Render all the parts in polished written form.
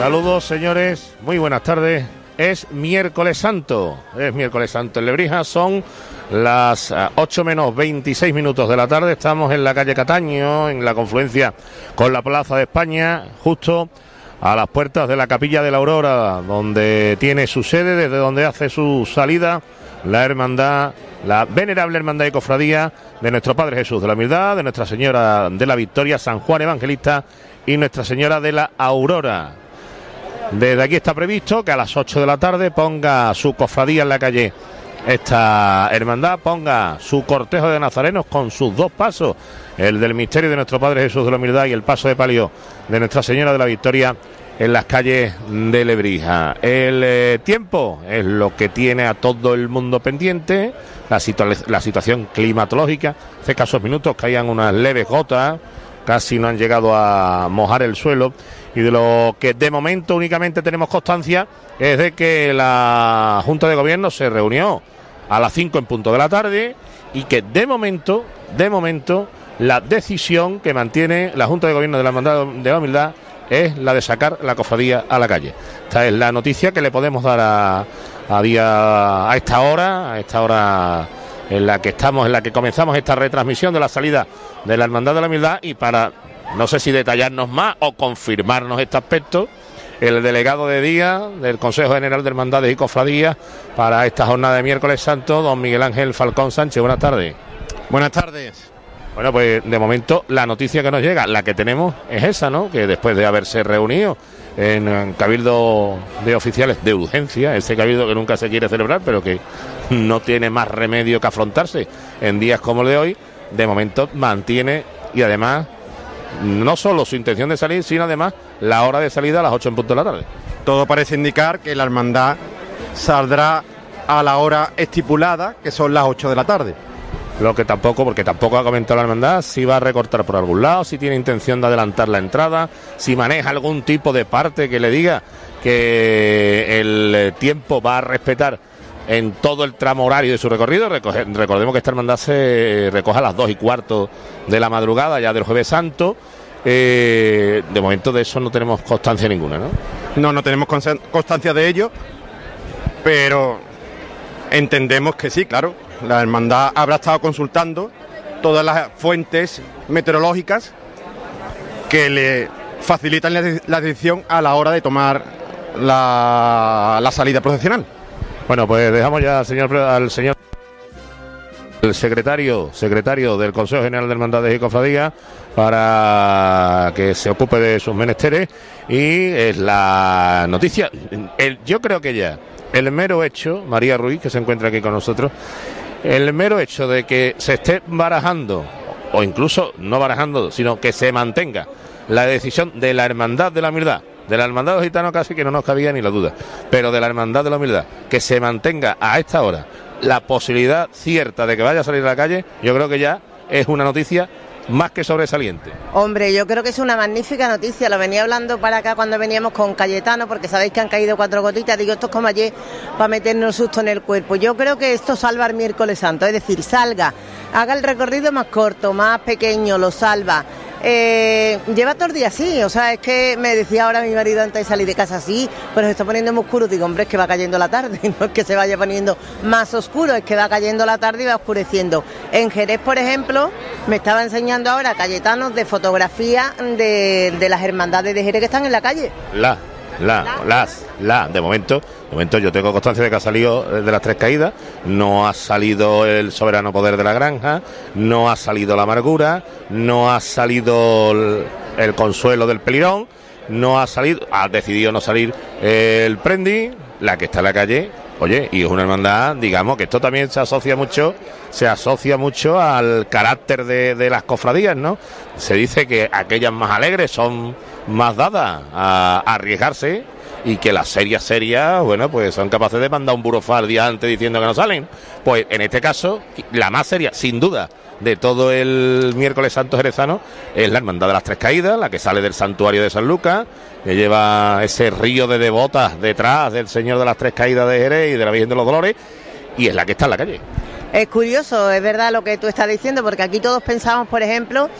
Saludos, señores, muy buenas tardes. Es miércoles santo en Lebrija, son las 8 menos 26 minutos de la tarde. Estamos en la calle Cataño, en la confluencia con la Plaza de España, justo a las puertas de la Capilla de la Aurora, donde tiene su sede, desde donde hace su salida la hermandad, la venerable hermandad y cofradía de nuestro Padre Jesús de la Humildad, de Nuestra Señora de la Victoria, San Juan Evangelista y Nuestra Señora de la Aurora. Desde aquí está previsto que a las 8 de la tarde ponga su cofradía en la calle esta hermandad, ponga su cortejo de nazarenos con sus dos pasos, el del misterio de nuestro Padre Jesús de la Humildad y el paso de palio de Nuestra Señora de la Victoria en las calles de Lebrija. El tiempo es lo que tiene a todo el mundo pendiente, la situación climatológica. Hace escasos minutos caían unas leves gotas, casi no han llegado a mojar el suelo, y de lo que de momento únicamente tenemos constancia es de que la Junta de Gobierno se reunió a las 5 en punto de la tarde y que de momento la decisión que mantiene la Junta de Gobierno de la Hermandad de la Humildad es la de sacar la cofradía a la calle. Esta es la noticia que le podemos dar a esta hora en la que estamos, en la que comenzamos esta retransmisión de la salida de la Hermandad de la Humildad, y para, no sé si detallarnos más o confirmarnos este aspecto, el delegado de día del Consejo General de Hermandades y Cofradías para esta jornada de miércoles santo, don Miguel Ángel Falcón Sánchez. Buenas tardes. Buenas tardes. Bueno, pues de momento la noticia que nos llega, la que tenemos, es esa, ¿no? Que después de haberse reunido en cabildo de oficiales de urgencia, ese cabildo que nunca se quiere celebrar, pero que no tiene más remedio que afrontarse en días como el de hoy, de momento mantiene, y además no solo su intención de salir, sino además la hora de salida a las 8 en punto de la tarde. Todo parece indicar que la hermandad saldrá a la hora estipulada, que son las 8 de la tarde. Lo que tampoco, porque tampoco ha comentado la hermandad si va a recortar por algún lado, si tiene intención de adelantar la entrada, si maneja algún tipo de parte que le diga que el tiempo va a respetar en todo el tramo horario de su recorrido. Recordemos que esta hermandad se recoge a las 2:15 de la madrugada ya del Jueves Santo. De momento de eso no tenemos constancia ninguna, ¿no? No tenemos constancia de ello, pero entendemos que sí, claro. La hermandad habrá estado consultando todas las fuentes meteorológicas que le facilitan la decisión a la hora de tomar la salida procesional. Bueno, pues dejamos ya al señor el secretario del Consejo General de Hermandades y Cofradías para que se ocupe de sus menesteres, y es la noticia. Yo creo que ya el mero hecho, María Ruiz, que se encuentra aquí con nosotros, el mero hecho de que se esté barajando, o incluso no barajando, sino que se mantenga la decisión de la Hermandad de la Humildad, de la Hermandad de los Gitanos, casi que no nos cabía ni la duda, pero de la Hermandad de la Humildad, que se mantenga a esta hora la posibilidad cierta de que vaya a salir a la calle, yo creo que ya es una noticia más que sobresaliente. Hombre, yo creo que es una magnífica noticia. Lo venía hablando para acá cuando veníamos con Cayetano, porque sabéis que han caído 4 gotitas. Digo, esto es como ayer para meternos susto en el cuerpo. Yo creo que esto salva el miércoles santo, es decir, salga, haga el recorrido más corto, más pequeño, lo salva. Lleva todo el día así, o sea, es que me decía ahora mi marido antes de salir de casa así, pero se está poniendo muy oscuro. Digo, hombre, es que va cayendo la tarde, no es que se vaya poniendo más oscuro, es que va cayendo la tarde y va oscureciendo. En Jerez, por ejemplo, me estaba enseñando ahora Cayetano de fotografía de las hermandades de Jerez que están en la calle. De momento yo tengo constancia de que ha salido de las Tres Caídas, no ha salido el Soberano Poder de la Granja, no ha salido la Amargura, no ha salido el Consuelo del Pelirón, no ha salido, ha decidido no salir el Prendi, la que está en la calle. Oye, y es una hermandad, digamos, que esto también se asocia mucho al carácter de las cofradías, ¿no? Se dice que aquellas más alegres son más dadas a arriesgarse, y que las serias, bueno, pues son capaces de mandar un burofal día antes diciendo que no salen. Pues en este caso, la más seria, sin duda, de todo el miércoles santo jerezano es la Hermandad de las Tres Caídas, la que sale del santuario de San Lucas, que lleva ese río de devotas detrás del Señor de las Tres Caídas de Jerez y de la Virgen de los Dolores, y es la que está en la calle. Es curioso, es verdad lo que tú estás diciendo, porque aquí todos pensamos, por ejemplo,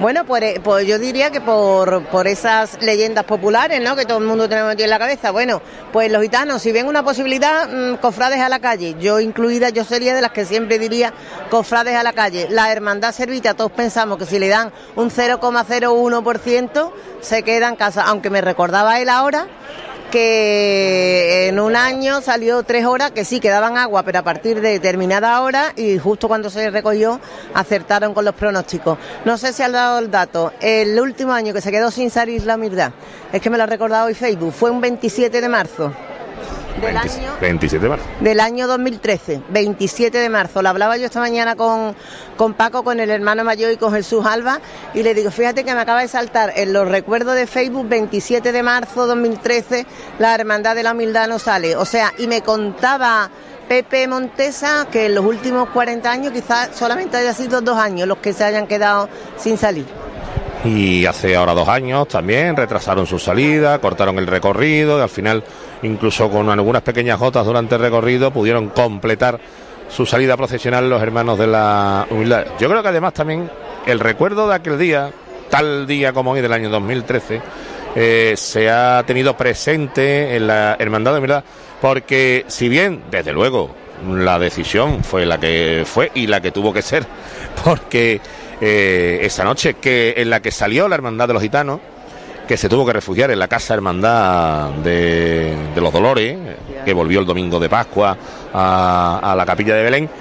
Bueno, pues yo diría que por esas leyendas populares, ¿no?, que todo el mundo tenemos metido en la cabeza. Bueno, pues los gitanos, si ven una posibilidad, cofrades a la calle. Yo incluida, yo sería de las que siempre diría cofrades a la calle. La hermandad servita, todos pensamos que si le dan un 0,01% se queda en casa, aunque me recordaba él ahora que en un año salió 3 horas, que sí, que daban agua, pero a partir de determinada hora, y justo cuando se recogió, acertaron con los pronósticos. No sé si han dado el dato, el último año que se quedó sin salir la humildad, es que me lo ha recordado hoy Facebook, fue un 27 de marzo. Del año 27 de marzo. Del año 2013, 27 de marzo. Lo hablaba yo esta mañana con Paco, con el hermano mayor y con Jesús Alba, y le digo, fíjate que me acaba de saltar en los recuerdos de Facebook, 27 de marzo 2013, la Hermandad de la Humildad no sale. O sea, y me contaba Pepe Montesa que en los últimos 40 años quizás solamente haya sido 2 años los que se hayan quedado sin salir. Y hace ahora 2 años también retrasaron su salida, cortaron el recorrido, y al final, incluso con algunas pequeñas jotas durante el recorrido, pudieron completar su salida procesional los hermanos de la Humildad. Yo creo que además también el recuerdo de aquel día, tal día como hoy del año 2013, se ha tenido presente en la Hermandad de Humildad, porque si bien, desde luego, la decisión fue la que fue y la que tuvo que ser, porque esa noche en la que salió la Hermandad de los Gitanos, que se tuvo que refugiar en la Casa Hermandad de los Dolores, que volvió el domingo de Pascua a la capilla de Belén,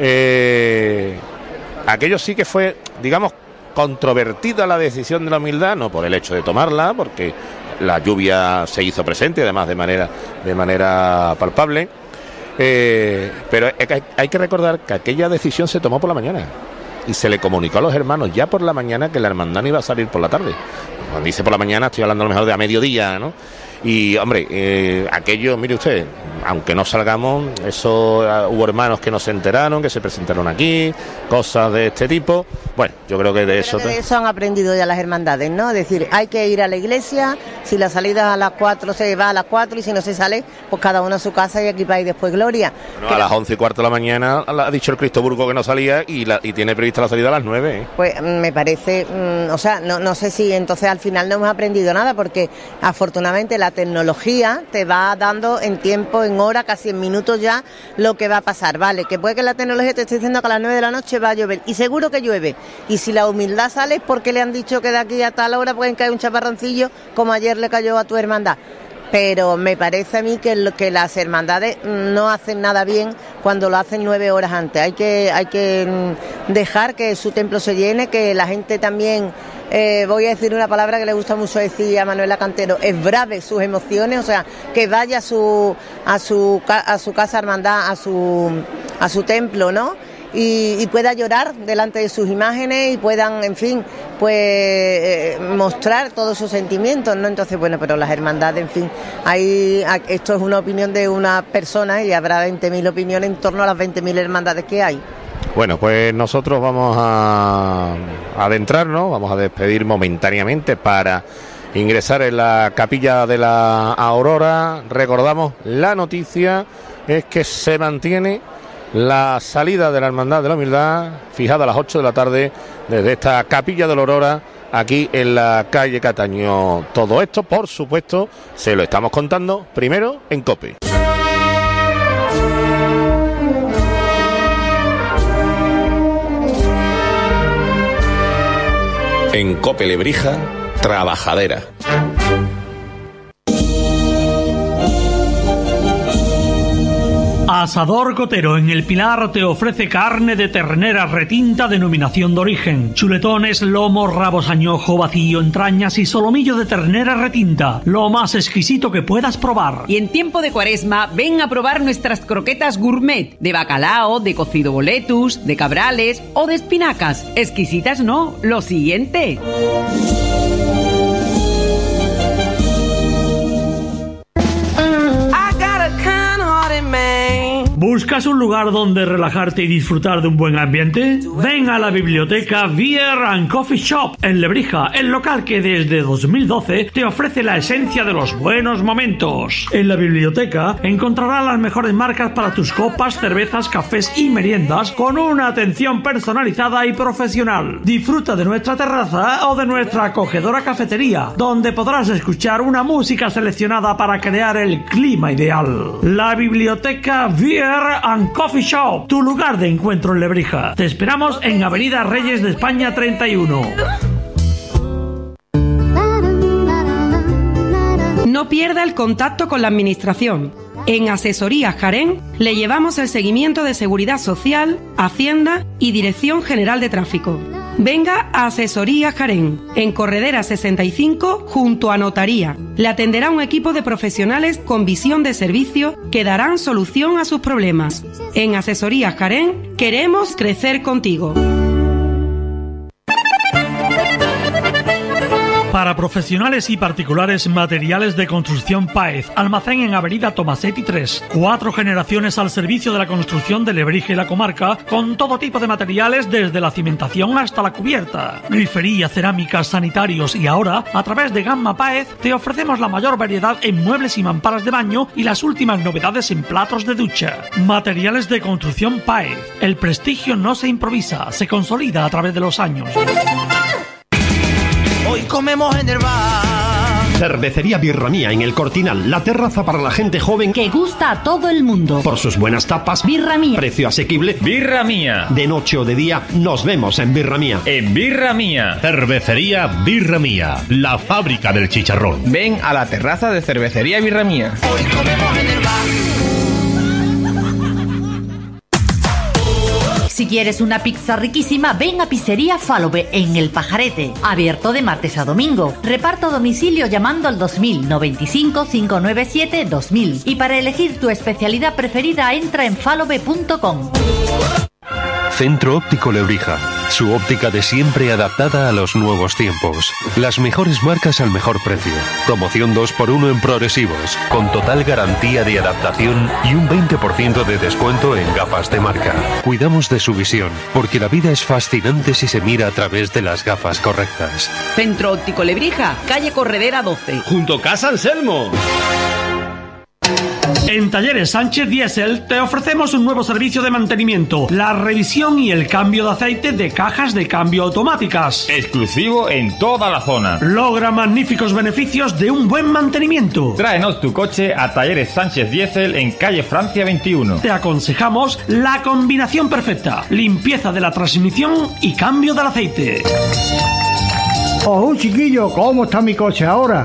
aquello sí que fue, digamos, controvertida la decisión de la Humildad, no por el hecho de tomarla, porque la lluvia se hizo presente, además de manera palpable, pero hay que recordar que aquella decisión se tomó por la mañana y se le comunicó a los hermanos ya por la mañana que la hermandad no iba a salir por la tarde. Cuando dice por la mañana, estoy hablando a lo mejor de a mediodía, ¿no? Y, hombre, aquello, mire usted, aunque no salgamos, eso hubo hermanos que no se enteraron, que se presentaron aquí, cosas de este tipo. Bueno, yo creo que de eso han aprendido ya las hermandades, ¿no? Es decir, hay que ir a la iglesia, si la salida a las 4 se va a las 4 y si no se sale, pues cada uno a su casa y aquí va y después gloria. Bueno, a las 11:15 de la mañana ha dicho el Cristo Burgo que no salía y tiene prevista la salida a las 9. Pues me parece, o sea, no sé si entonces al final no hemos aprendido nada, porque afortunadamente la tecnología te va dando en tiempo, en hora, casi en minutos ya lo que va a pasar, ¿vale? Que puede que la tecnología te esté diciendo que a las 9 de la noche va a llover, y seguro que llueve, y si la humildad sale es porque le han dicho que de aquí a tal hora pueden caer un chaparroncillo como ayer le cayó a tu hermandad. Pero me parece a mí que las hermandades no hacen nada bien cuando lo hacen 9 horas antes. Hay que dejar que su templo se llene, que la gente también, voy a decir una palabra que le gusta mucho decir a Manuela Cantero, esbrave sus emociones, o sea, que vaya a su casa hermandad, a su templo, ¿no? Y pueda llorar delante de sus imágenes y puedan, en fin, pues mostrar todos sus sentimientos, ¿no? Entonces, bueno, pero las hermandades, en fin, esto es una opinión de una persona y habrá 20.000 opiniones en torno a las 20.000 hermandades que hay. Bueno, pues nosotros vamos a adentrarnos, vamos a despedir momentáneamente para ingresar en la capilla de la Aurora. Recordamos, la noticia es que se mantiene la salida de la Hermandad de la Humildad, fijada a las 8 de la tarde, desde esta capilla de la Aurora, aquí en la calle Cataño. Todo esto, por supuesto, se lo estamos contando primero en COPE. En COPE Lebrija, Trabajadera. Asador Cotero en El Pilar te ofrece carne de ternera retinta denominación de origen, chuletones, lomos, rabos añojo, vacío, entrañas y solomillo de ternera retinta, lo más exquisito que puedas probar. Y en tiempo de Cuaresma, ven a probar nuestras croquetas gourmet, de bacalao, de cocido boletus, de cabrales o de espinacas. Exquisitas no, lo siguiente. ¿Buscas un lugar donde relajarte y disfrutar de un buen ambiente? Ven a la biblioteca Beer and Coffee Shop en Lebrija, el local que desde 2012 te ofrece la esencia de los buenos momentos. En la biblioteca encontrarás las mejores marcas para tus copas, cervezas, cafés y meriendas con una atención personalizada y profesional. Disfruta de nuestra terraza o de nuestra acogedora cafetería, donde podrás escuchar una música seleccionada para crear el clima ideal. La biblioteca Beer and Coffee Shop, tu lugar de encuentro en Lebrija. Te esperamos en Avenida Reyes de España 31. No pierda el contacto con la administración. En Asesorías Jaén le llevamos el seguimiento de Seguridad Social, Hacienda y Dirección General de Tráfico. Venga a Asesorías Jaén, en Corredera 65, junto a Notaría. Le atenderá un equipo de profesionales con visión de servicio que darán solución a sus problemas. En Asesorías Jaén queremos crecer contigo. Para profesionales y particulares, materiales de construcción Páez. Almacén en Avenida Tomasetti 3. 4 generaciones al servicio de la construcción de Lebrija y la comarca, con todo tipo de materiales desde la cimentación hasta la cubierta. Grifería, cerámicas, sanitarios y ahora, a través de Gamma Páez, te ofrecemos la mayor variedad en muebles y mamparas de baño y las últimas novedades en platos de ducha. Materiales de construcción Páez. El prestigio no se improvisa, se consolida a través de los años. Hoy comemos en el bar. Cervecería Birra Mía en El Cortinal, la terraza para la gente joven que gusta a todo el mundo. Por sus buenas tapas, Birra Mía. Precio asequible, Birra Mía. De noche o de día, nos vemos en Birra Mía. En Birra Mía. Cervecería Birra Mía, la fábrica del chicharrón. Ven a la terraza de Cervecería Birra Mía. Hoy comemos en el bar. Si quieres una pizza riquísima, ven a Pizzería Falove en El Pajarete. Abierto de martes a domingo. Reparto a domicilio llamando al 2000 95 597 2000. Y para elegir tu especialidad preferida, entra en falove.com. Centro Óptico Lebrija. Su óptica de siempre adaptada a los nuevos tiempos. Las mejores marcas al mejor precio. Promoción 2x1 en progresivos. Con total garantía de adaptación y un 20% de descuento en gafas de marca. Cuidamos de su visión, porque la vida es fascinante si se mira a través de las gafas correctas. Centro Óptico Lebrija, calle Corredera 12. Junto a Casa Anselmo. En Talleres Sánchez Diesel te ofrecemos un nuevo servicio de mantenimiento, la revisión y el cambio de aceite de cajas de cambio automáticas. Exclusivo en toda la zona. Logra magníficos beneficios de un buen mantenimiento. Tráenos tu coche a Talleres Sánchez Diesel en calle Francia 21. Te aconsejamos la combinación perfecta: limpieza de la transmisión y cambio del aceite. ¡Oh, chiquillo! ¿Cómo está mi coche ahora?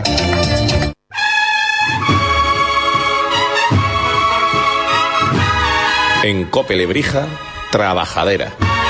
En Cope Lebrija, Trabajadera.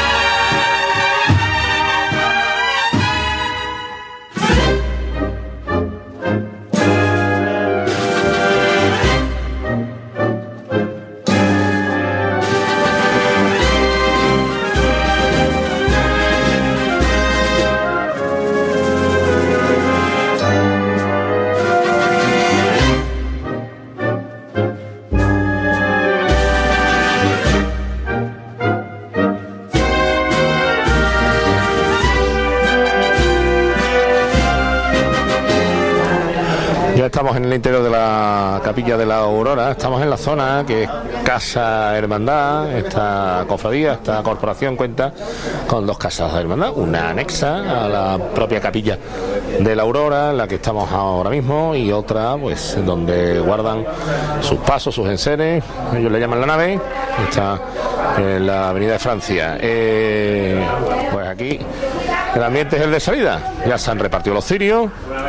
Estamos en el interior de la Capilla de la Aurora, estamos en la zona que es Casa Hermandad. Esta cofradía, esta corporación cuenta con 2 casas de hermandad, una anexa a la propia Capilla de la Aurora, en la que estamos ahora mismo, y otra pues donde guardan sus pasos, sus enseres, ellos le llaman la nave, está en la Avenida de Francia. Pues aquí el ambiente es el de salida, ya se han repartido los cirios,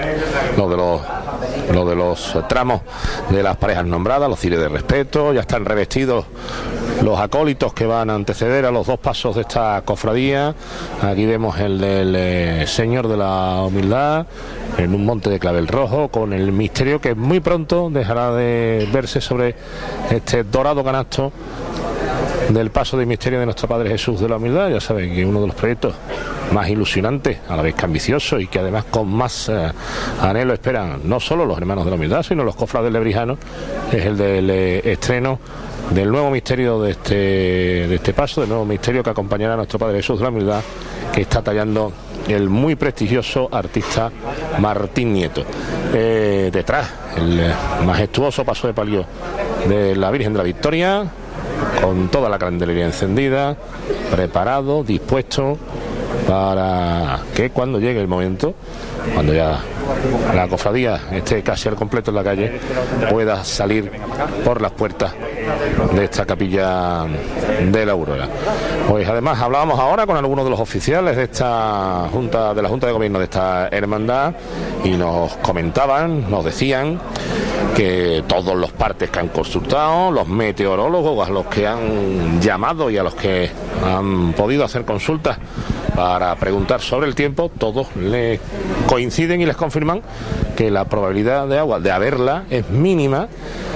lo de los tramos de las parejas nombradas, los cirios de respeto, ya están revestidos los acólitos que van a anteceder a los 2 pasos de esta cofradía. Aquí vemos el del Señor de la Humildad en un monte de clavel rojo, con el misterio que muy pronto dejará de verse sobre este dorado canasto del paso de misterio de nuestro Padre Jesús de la Humildad. Ya saben que uno de los proyectos más ilusionantes, a la vez que ambicioso, y que además con más anhelo esperan no solo los hermanos de la Humildad, sino los cofrades lebrijanos, es el del estreno del nuevo misterio de este paso, del nuevo misterio que acompañará a nuestro Padre Jesús de la Humildad, que está tallando el muy prestigioso artista Martín Nieto. Detrás, el majestuoso paso de palio de la Virgen de la Victoria, con toda la candelería encendida, preparado, dispuesto para que cuando llegue el momento, cuando ya la cofradía esté casi al completo en la calle, pueda salir por las puertas de esta capilla de la Aurora. Pues además hablábamos ahora con algunos de los oficiales de esta Junta de Gobierno de esta hermandad, y nos comentaban, nos decían que todos los partes que han consultado, los meteorólogos a los que han llamado y a los que han podido hacer consultas para preguntar sobre el tiempo, todos les coinciden y les confirman que la probabilidad de agua, de haberla, es mínima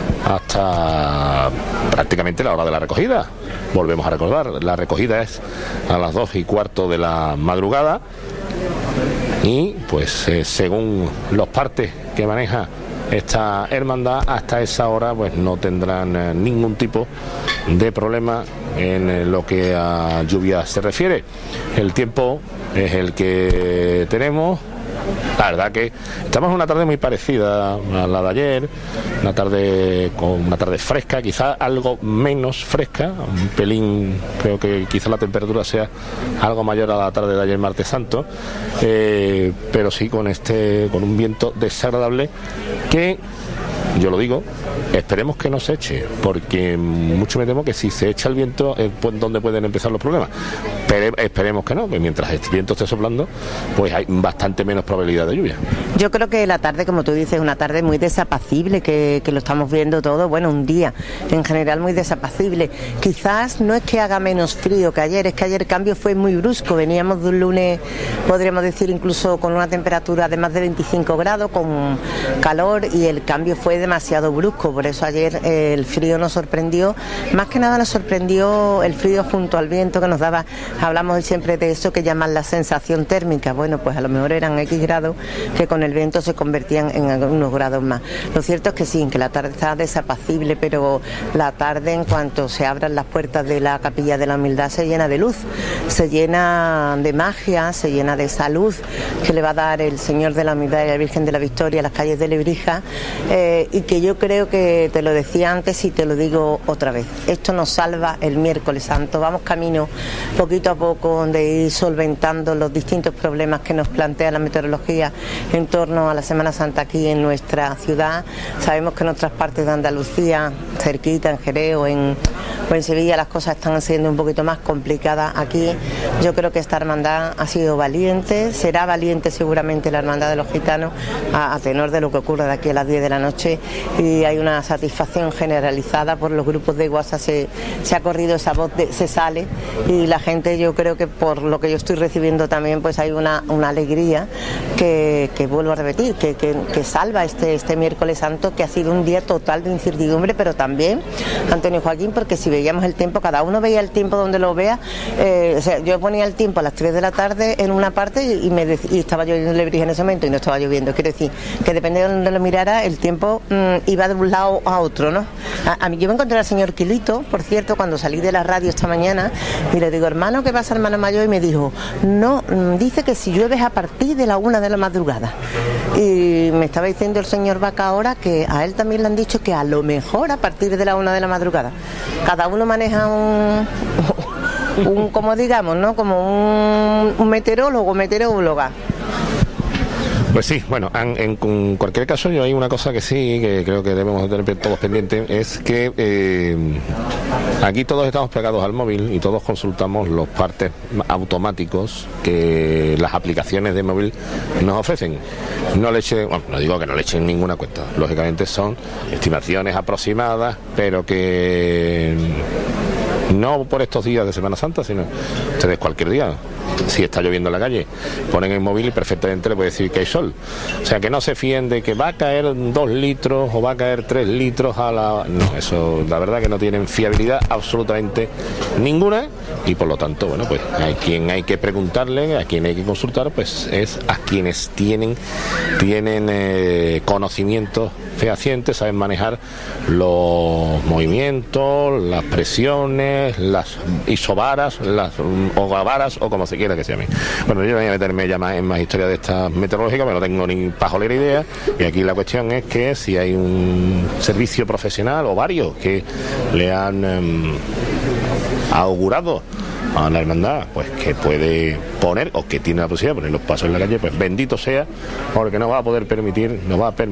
hasta prácticamente la hora de la recogida. Volvemos a recordar, la recogida es a las 2:15 de la madrugada, y pues según los partes que maneja esta hermandad, hasta esa hora pues no tendrán ningún tipo de problema en lo que a lluvia se refiere. El tiempo es el que tenemos. La verdad que estamos en una tarde muy parecida a la de ayer, una tarde fresca, quizás algo menos fresca, un pelín, creo que quizás la temperatura sea algo mayor a la tarde de ayer, martes santo, pero sí con un viento desagradable que, yo lo digo, esperemos que no se eche, porque mucho me temo que si se echa el viento es donde pueden empezar los problemas. Pero esperemos que no, que mientras el viento esté soplando, pues hay bastante menos probabilidad de lluvia. Yo creo que la tarde, como tú dices, es una tarde muy desapacible, que lo estamos viendo todo, bueno, un día en general muy desapacible. Quizás no es que haga menos frío que ayer, es que ayer el cambio fue muy brusco, veníamos de un lunes, podríamos decir, incluso con una temperatura de más de 25 grados, con calor, y el cambio fue demasiado brusco. Por eso ayer el frío nos sorprendió, más que nada nos sorprendió el frío junto al viento que nos daba. Hablamos hoy siempre de eso que llaman la sensación térmica. Bueno, pues a lo mejor eran X grados que con el viento se convertían en algunos grados más. Lo cierto es que sí, que la tarde está desapacible, pero la tarde, en cuanto se abran las puertas de la Capilla de la Humildad, se llena de luz, se llena de magia, se llena de esa luz que le va a dar el Señor de la Humildad y la Virgen de la Victoria a las calles de Lebrija, y que yo creo que, te lo decía antes y te lo digo otra vez, esto nos salva el miércoles santo. Vamos camino poquito a poco de ir solventando los distintos problemas que nos plantea la meteorología en torno a la Semana Santa aquí en nuestra ciudad. Sabemos que en otras partes de Andalucía, cerquita, en Jerez o en Sevilla, las cosas están siendo un poquito más complicadas. Aquí yo creo que esta hermandad ha sido valiente, será valiente seguramente la hermandad de los gitanos a tenor de lo que ocurra de aquí a las 10 de la noche, y hay una satisfacción generalizada por los grupos de WhatsApp. Se ha corrido esa voz se sale, y la gente, yo creo que por lo que yo estoy recibiendo también, pues hay una alegría que vuelvo a repetir, que salva este miércoles santo, que ha sido un día total de incertidumbre, pero también, Antonio Joaquín, porque si veíamos el tiempo, cada uno veía el tiempo donde lo vea, o sea, yo ponía el tiempo a las 3 de la tarde en una parte y estaba lloviendo en Lebrija en ese momento y no estaba lloviendo. Quiero decir que depende de donde lo mirara, el tiempo iba de un lado a otro, ¿no? A mí, yo me encontré al señor Quilito, por cierto, cuando salí de la radio esta mañana, y le digo, hermano, ¿qué pasa, hermano mayor? Y me dijo, no, dice que si llueves a partir de la 1 de la madrugada. Y me estaba diciendo el señor Vaca ahora que a él también le han dicho que a lo mejor a partir de la 1 de la madrugada. Cada uno maneja un como digamos, ¿no? Como un meteorólogo, meteoróloga. Pues sí, bueno, en cualquier caso, yo hay una cosa que sí, que creo que debemos tener todos pendientes, es que aquí todos estamos pegados al móvil y todos consultamos los partes automáticos que las aplicaciones de móvil nos ofrecen. No digo que no le echen ninguna cuenta, lógicamente son estimaciones aproximadas, pero que no por estos días de Semana Santa, sino ustedes cualquier día si está lloviendo en la calle, ponen el móvil y perfectamente le puede decir que hay sol. O sea, que no se fíen de que va a caer 2 litros o va a caer 3 litros a la... No, eso la verdad que no tienen fiabilidad absolutamente ninguna, y por lo tanto, bueno, pues a quien hay que preguntarle, a quien hay que consultar, pues es a quienes tienen conocimientos fehacientes, saben manejar los movimientos, las presiones, las isobaras, las hogavaras o como se quiera que se llame. Bueno, yo voy a meterme ya más en más historia de esta meteorológica, pero no tengo ni pajolera idea, y aquí la cuestión es que si hay un servicio profesional o varios que le han augurado a la hermandad, pues que puede poner o que tiene la posibilidad de poner los pasos en la calle, pues bendito sea, porque nos va a permitir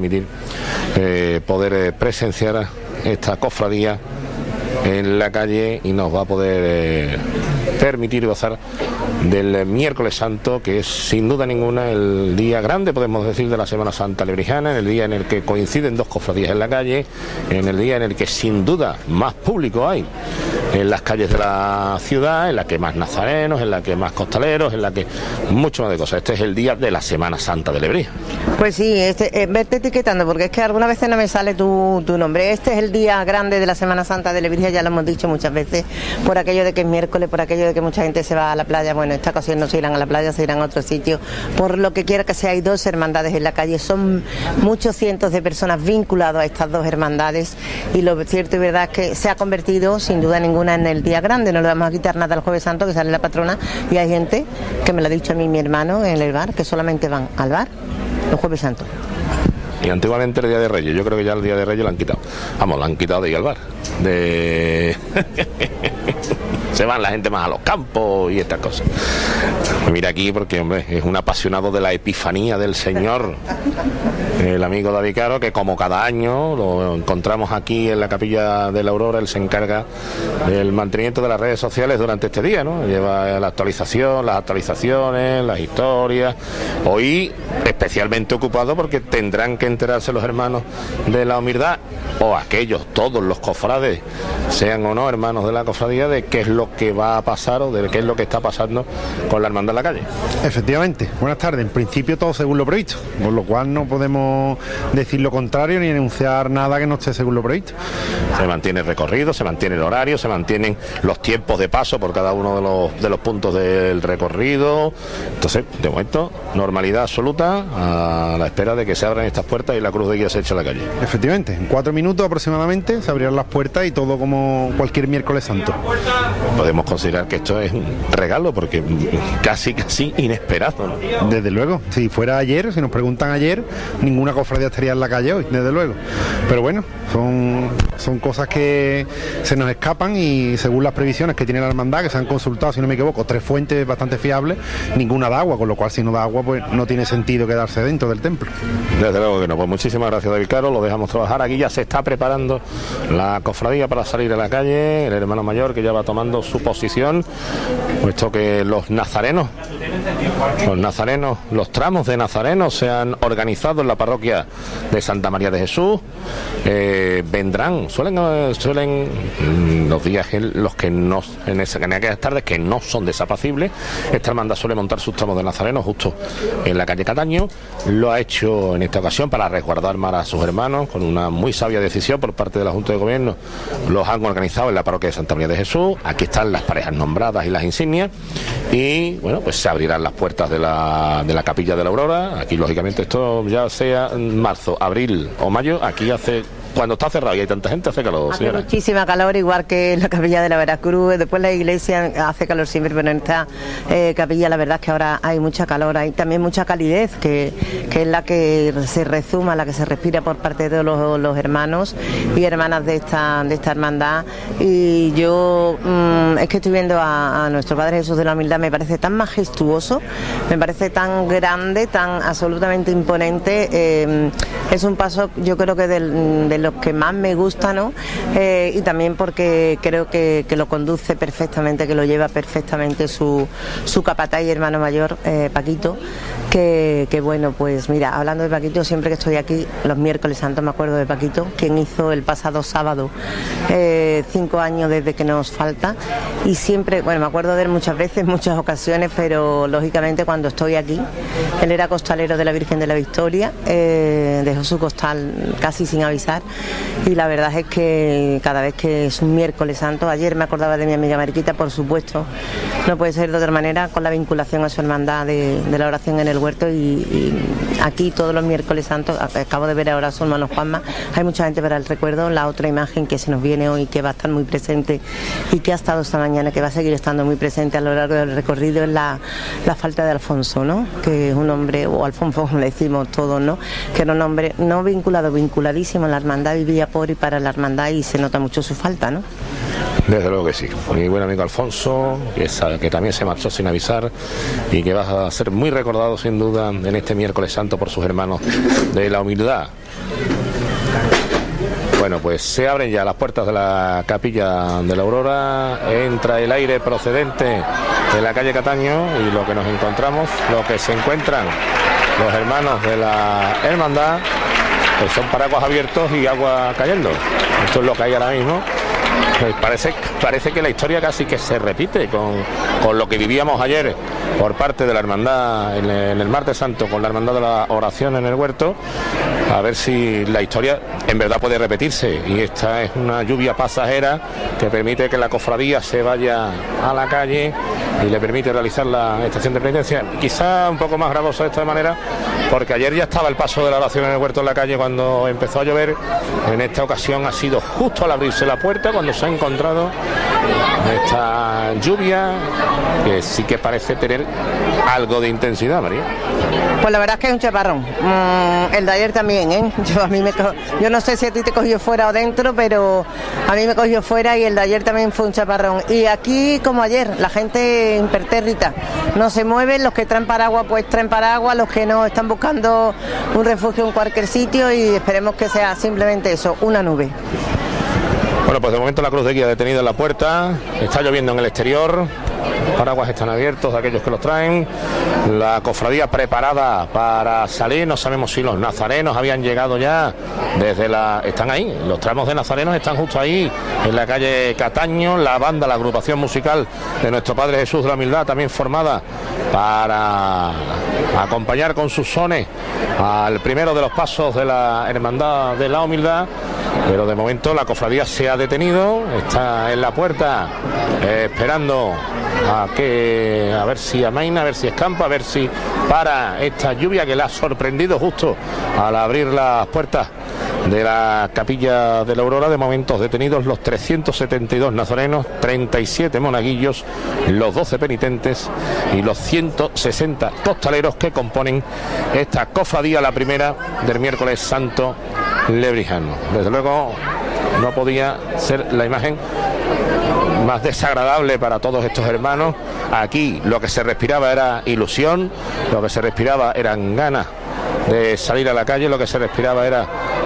poder presenciar esta cofradía en la calle y nos va a poder permitir gozar del miércoles santo, que es sin duda ninguna el día grande, podemos decir, de la Semana Santa lebrijana, en el día en el que coinciden 2 cofradías en la calle, en el día en el que sin duda más público hay en las calles de la ciudad, en la que más nazarenos, en la que más costaleros, en la que mucho más de cosas. Este es el día de la Semana Santa de Lebrija. Pues sí, vete etiquetando, porque es que algunas veces no me sale tu nombre. Este es el día grande de la Semana Santa de Lebrija, ya lo hemos dicho muchas veces, por aquello de que es miércoles, por aquello de que mucha gente se va a la playa. Bueno, esta ocasión no se irán a la playa, se irán a otro sitio, por lo que quiera que sea. Hay 2 hermandades en la calle, son muchos cientos de personas vinculadas a estas 2 hermandades, y lo cierto y verdad es que se ha convertido sin duda ninguna en el día grande. No le vamos a quitar nada al Jueves Santo, que sale la patrona, y hay gente que me lo ha dicho a mí mi hermano en el bar, que solamente van al bar los Jueves Santo. Y antiguamente el Día de Reyes, yo creo que ya el Día de Reyes lo han quitado. Vamos, lo han quitado de ir al bar. Se van la gente más a los campos y estas cosas. Mira aquí, porque hombre, es un apasionado de la Epifanía del Señor, el amigo David Caro, que como cada año lo encontramos aquí en la Capilla de la Aurora. Él se encarga del mantenimiento de las redes sociales durante este día, ¿no? Lleva la actualización, las actualizaciones, las historias. Hoy especialmente ocupado porque tendrán que enterarse los hermanos de la humildad, o aquellos, todos los cofrades, sean o no hermanos de la cofradía, de qué es lo que va a pasar o de qué es lo que está pasando con la hermandad en la calle. Efectivamente, buenas tardes. En principio todo según lo previsto, por lo cual no podemos decir lo contrario ni enunciar nada que no esté según lo previsto. Se mantiene el recorrido, se mantiene el horario, se mantienen los tiempos de paso por cada uno de los puntos del recorrido. Entonces, de momento, normalidad absoluta, a la espera de que se abran estas puertas y la cruz de guía se eche a la calle. Efectivamente, en 4 minutos aproximadamente se abrirán las puertas y todo como cualquier miércoles santo. Podemos considerar que esto es un regalo, porque casi inesperado, ¿no? Desde luego, si fuera ayer, si nos preguntan ayer, ninguna cofradía estaría en la calle hoy, desde luego. Pero bueno, son cosas que se nos escapan, y según las previsiones que tiene la hermandad, que se han consultado, si no me equivoco, 3 fuentes bastante fiables, ninguna da agua, con lo cual si no da agua, pues no tiene sentido quedarse dentro del templo. Desde luego que no. Pues muchísimas gracias, David Caro, lo dejamos trabajar. Aquí ya se está preparando la cofradía para salir a la calle, el hermano mayor que ya va tomando su posición, puesto que los nazarenos, los tramos de nazarenos se han organizado en la parroquia de Santa María de Jesús. Vendrán, suelen los días los que no, en aquellas tardes que no son desapacibles, esta hermandad suele montar sus tramos de nazarenos justo en la calle Cataño. Lo ha hecho en esta ocasión para resguardar más a sus hermanos, con una muy sabia decisión por parte de la Junta de Gobierno. Los han organizado en la parroquia de Santa María de Jesús. Aquí están las parejas nombradas y las insignias, y bueno, pues se abrirán las puertas de la Capilla de la Aurora. Aquí lógicamente esto ya sea en marzo, abril o mayo, aquí cuando está cerrado y hay tanta gente, hace calor, señora. Hace muchísima calor, igual que en la Capilla de la Veracruz. Después la iglesia hace calor siempre, pero en esta capilla la verdad es que ahora hay mucha calor, hay también mucha calidez, que es la que se rezuma, la que se respira por parte de los hermanos y hermanas de esta hermandad. Y yo es que estoy viendo a nuestro Padre Jesús de la Humildad, me parece tan majestuoso, me parece tan grande, tan absolutamente imponente. Es un paso, yo creo que de los que más me gusta, ¿no? Y también porque creo que lo conduce perfectamente, que lo lleva perfectamente su capataz y hermano mayor, Paquito, que bueno, pues mira, hablando de Paquito, siempre que estoy aquí, los miércoles santos me acuerdo de Paquito, quien hizo el pasado sábado 5 años desde que nos falta, y siempre, bueno, me acuerdo de él muchas veces, muchas ocasiones, pero lógicamente cuando estoy aquí, él era costalero de la Virgen de la Victoria, dejó su costal casi sin avisar, y la verdad es que cada vez que es un miércoles santo, ayer me acordaba de mi amiga Mariquita, por supuesto, no puede ser de otra manera, con la vinculación a su hermandad de la oración en el huerto, y aquí todos los miércoles santos, acabo de ver ahora a su hermano Juanma, hay mucha gente para el recuerdo. La otra imagen que se nos viene hoy, que va a estar muy presente y que ha estado esta mañana, que va a seguir estando muy presente a lo largo del recorrido, es la falta de Alfonso, ¿no? Que es un hombre, o Alfonso como le decimos todos, ¿no? Que era un hombre no vinculado, vinculadísimo a la hermandad, vivía por y para la hermandad, y se nota mucho su falta, ¿no? Desde luego que sí. Mi buen amigo Alfonso, que también se marchó sin avisar y que va a ser muy recordado sin duda en este miércoles santo por sus hermanos de la humildad. Bueno, pues se abren ya las puertas de la capilla de la Aurora, entra el aire procedente de la calle Cataño, y lo que nos encontramos, lo que se encuentran los hermanos de la hermandad, pues son paraguas abiertos y agua cayendo. Esto es lo que hay ahora mismo. Pues parece que la historia casi que se repite con lo que vivíamos ayer por parte de la hermandad en el martes santo, con la hermandad de la oración en el huerto, a ver si la historia en verdad puede repetirse. Y esta es una lluvia pasajera que permite que la cofradía se vaya a la calle y le permite realizar la estación de penitencia. Quizá un poco más gravoso de esta manera, porque ayer ya estaba el paso de la oración en el huerto en la calle cuando empezó a llover. En esta ocasión ha sido justo al abrirse la puerta cuando se ha encontrado esta lluvia, que sí que parece tener algo de intensidad, María. Pues la verdad es que es un chaparrón. El de ayer también, ¿eh? Yo no sé si a ti te cogió fuera o dentro, pero a mí me cogió fuera, y el de ayer también fue un chaparrón. Y aquí, como ayer, la gente impertérrita, no se mueven, los que traen paraguas pues traen paraguas, los que no están buscando un refugio en cualquier sitio, y esperemos que sea simplemente eso, una nube. Bueno, pues de momento la cruz de guía detenida en la puerta, está lloviendo en el exterior, los paraguas están abiertos de aquellos que los traen, la cofradía preparada para salir. No sabemos si los nazarenos habían llegado ya están ahí, los tramos de nazarenos están justo ahí en la calle Cataño. La banda, la agrupación musical de nuestro Padre Jesús de la Humildad, también formada para acompañar con sus sones al primero de los pasos de la Hermandad de la Humildad. Pero de momento la cofradía se ha detenido, está en la puerta esperando a ver si amaina, a ver si escampa, a ver si para esta lluvia que le ha sorprendido justo al abrir las puertas de la capilla de la Aurora. De momento detenidos los 372 nazarenos, 37 monaguillos, los 12 penitentes y los 160 costaleros que componen esta cofradía, la primera del miércoles santo lebrijano. Desde luego no podía ser la imagen más desagradable para todos estos hermanos. Aquí lo que se respiraba era ilusión, lo que se respiraba eran ganas de salir a la calle, lo que se respiraba era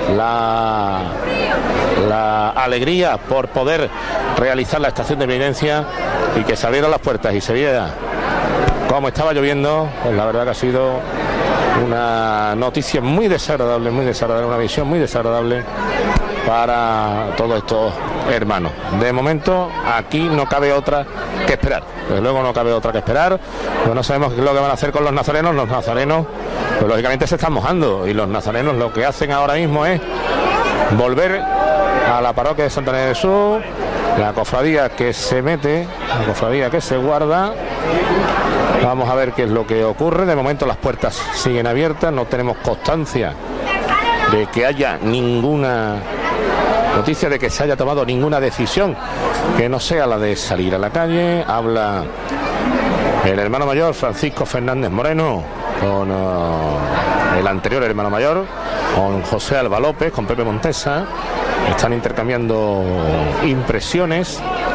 la alegría por poder realizar la estación de penitencia, y que se abrieran las puertas y se viera cómo estaba lloviendo, pues la verdad que ha sido una noticia muy desagradable, una visión muy desagradable para todos estos hermanos. De momento aquí no cabe otra que esperar, desde luego no cabe otra que esperar. Pues no sabemos qué es lo que van a hacer con los nazarenos. Los nazarenos pues lógicamente se están mojando, y los nazarenos lo que hacen ahora mismo es volver a la parroquia de Santa María de Jesús, la cofradía que se mete, la cofradía que se guarda. Vamos a ver qué es lo que ocurre. De momento las puertas siguen abiertas, no tenemos constancia de que haya ninguna noticia, de que se haya tomado ninguna decisión que no sea la de salir a la calle. Habla el hermano mayor Francisco Fernández Moreno con el anterior hermano mayor, con José Alba López, con Pepe Montesa. Están intercambiando impresiones,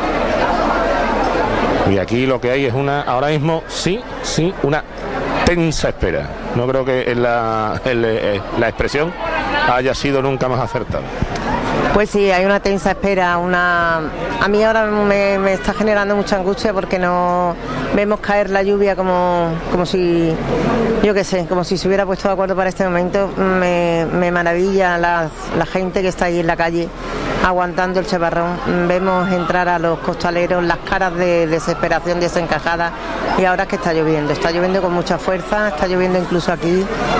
y aquí lo que hay es ahora mismo una tensa espera. No creo que la expresión haya sido nunca más acertada. Pues sí, hay una tensa espera, a mí ahora me está generando mucha angustia porque no vemos caer la lluvia como si, yo qué sé, como si se hubiera puesto de acuerdo para este momento. Me maravilla la gente que está ahí en la calle aguantando el chaparrón. Vemos entrar a los costaleros, las caras de desesperación desencajadas, y ahora es que está lloviendo con mucha fuerza, está lloviendo incluso aquí,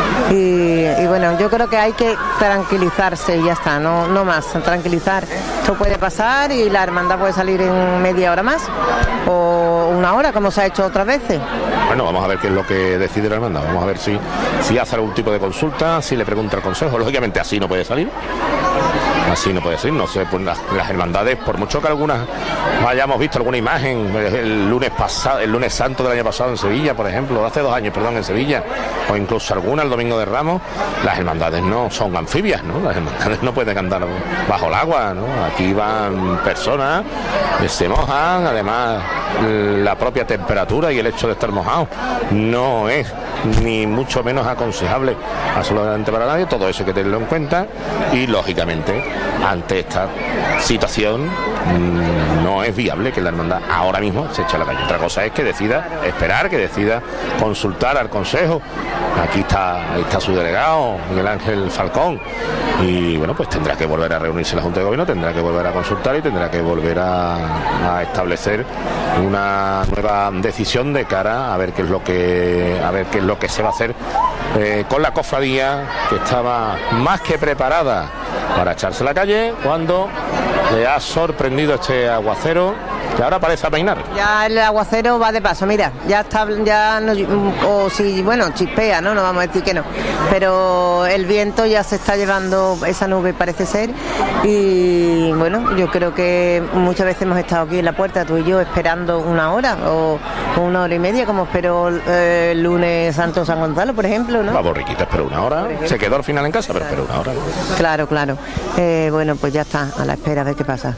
y bueno, yo creo que hay que tranquilizarse y ya está, no más, tranquilizar. Esto puede pasar y la hermandad puede salir en media hora más o una hora, como se ha hecho otras veces. Bueno, vamos a ver qué es lo que decide la hermandad, vamos a ver si hace algún tipo de consulta, si le pregunta al consejo. Lógicamente así no puede salir. Así no puede ser, no sé, pues las hermandades, por mucho que algunas hayamos visto alguna imagen el lunes santo del año pasado en Sevilla, por ejemplo, hace 2 años, perdón, en Sevilla, o incluso alguna el domingo de Ramos, las hermandades no son anfibias, ¿no? Las hermandades no pueden andar bajo el agua, ¿no? Aquí van personas, se mojan, además la propia temperatura y el hecho de estar mojado no es ni mucho menos aconsejable absolutamente para nadie. Todo eso hay que tenerlo en cuenta, y lógicamente ante esta situación no es viable que la hermandad ahora mismo se eche a la calle. Otra cosa es que decida esperar, que decida consultar al consejo. Ahí está su delegado, Miguel Ángel Falcón, y bueno, pues tendrá que volver a reunirse la Junta de Gobierno, tendrá que volver a consultar y tendrá que volver a establecer una nueva decisión de cara a ver qué es lo que se va a hacer con la cofradía, que estaba más que preparada para echarse a la calle cuando le ha sorprendido este aguacero, que ahora parece a peinar. Ya el aguacero va de paso, mira, ya está, ya no, o si, bueno, chispea, ¿no? No vamos a decir que no, pero el viento ya se está llevando esa nube, parece ser, y bueno, yo creo que muchas veces hemos estado aquí en la puerta, tú y yo, esperando 1 hora o 1 hora y media, como esperó el lunes Santo San Gonzalo, por ejemplo, ¿no? La borriquita esperó 1 hora, se quedó al final en casa, pero esperó 1 hora. Claro. Bueno, pues ya está, a la espera, a ver qué pasa.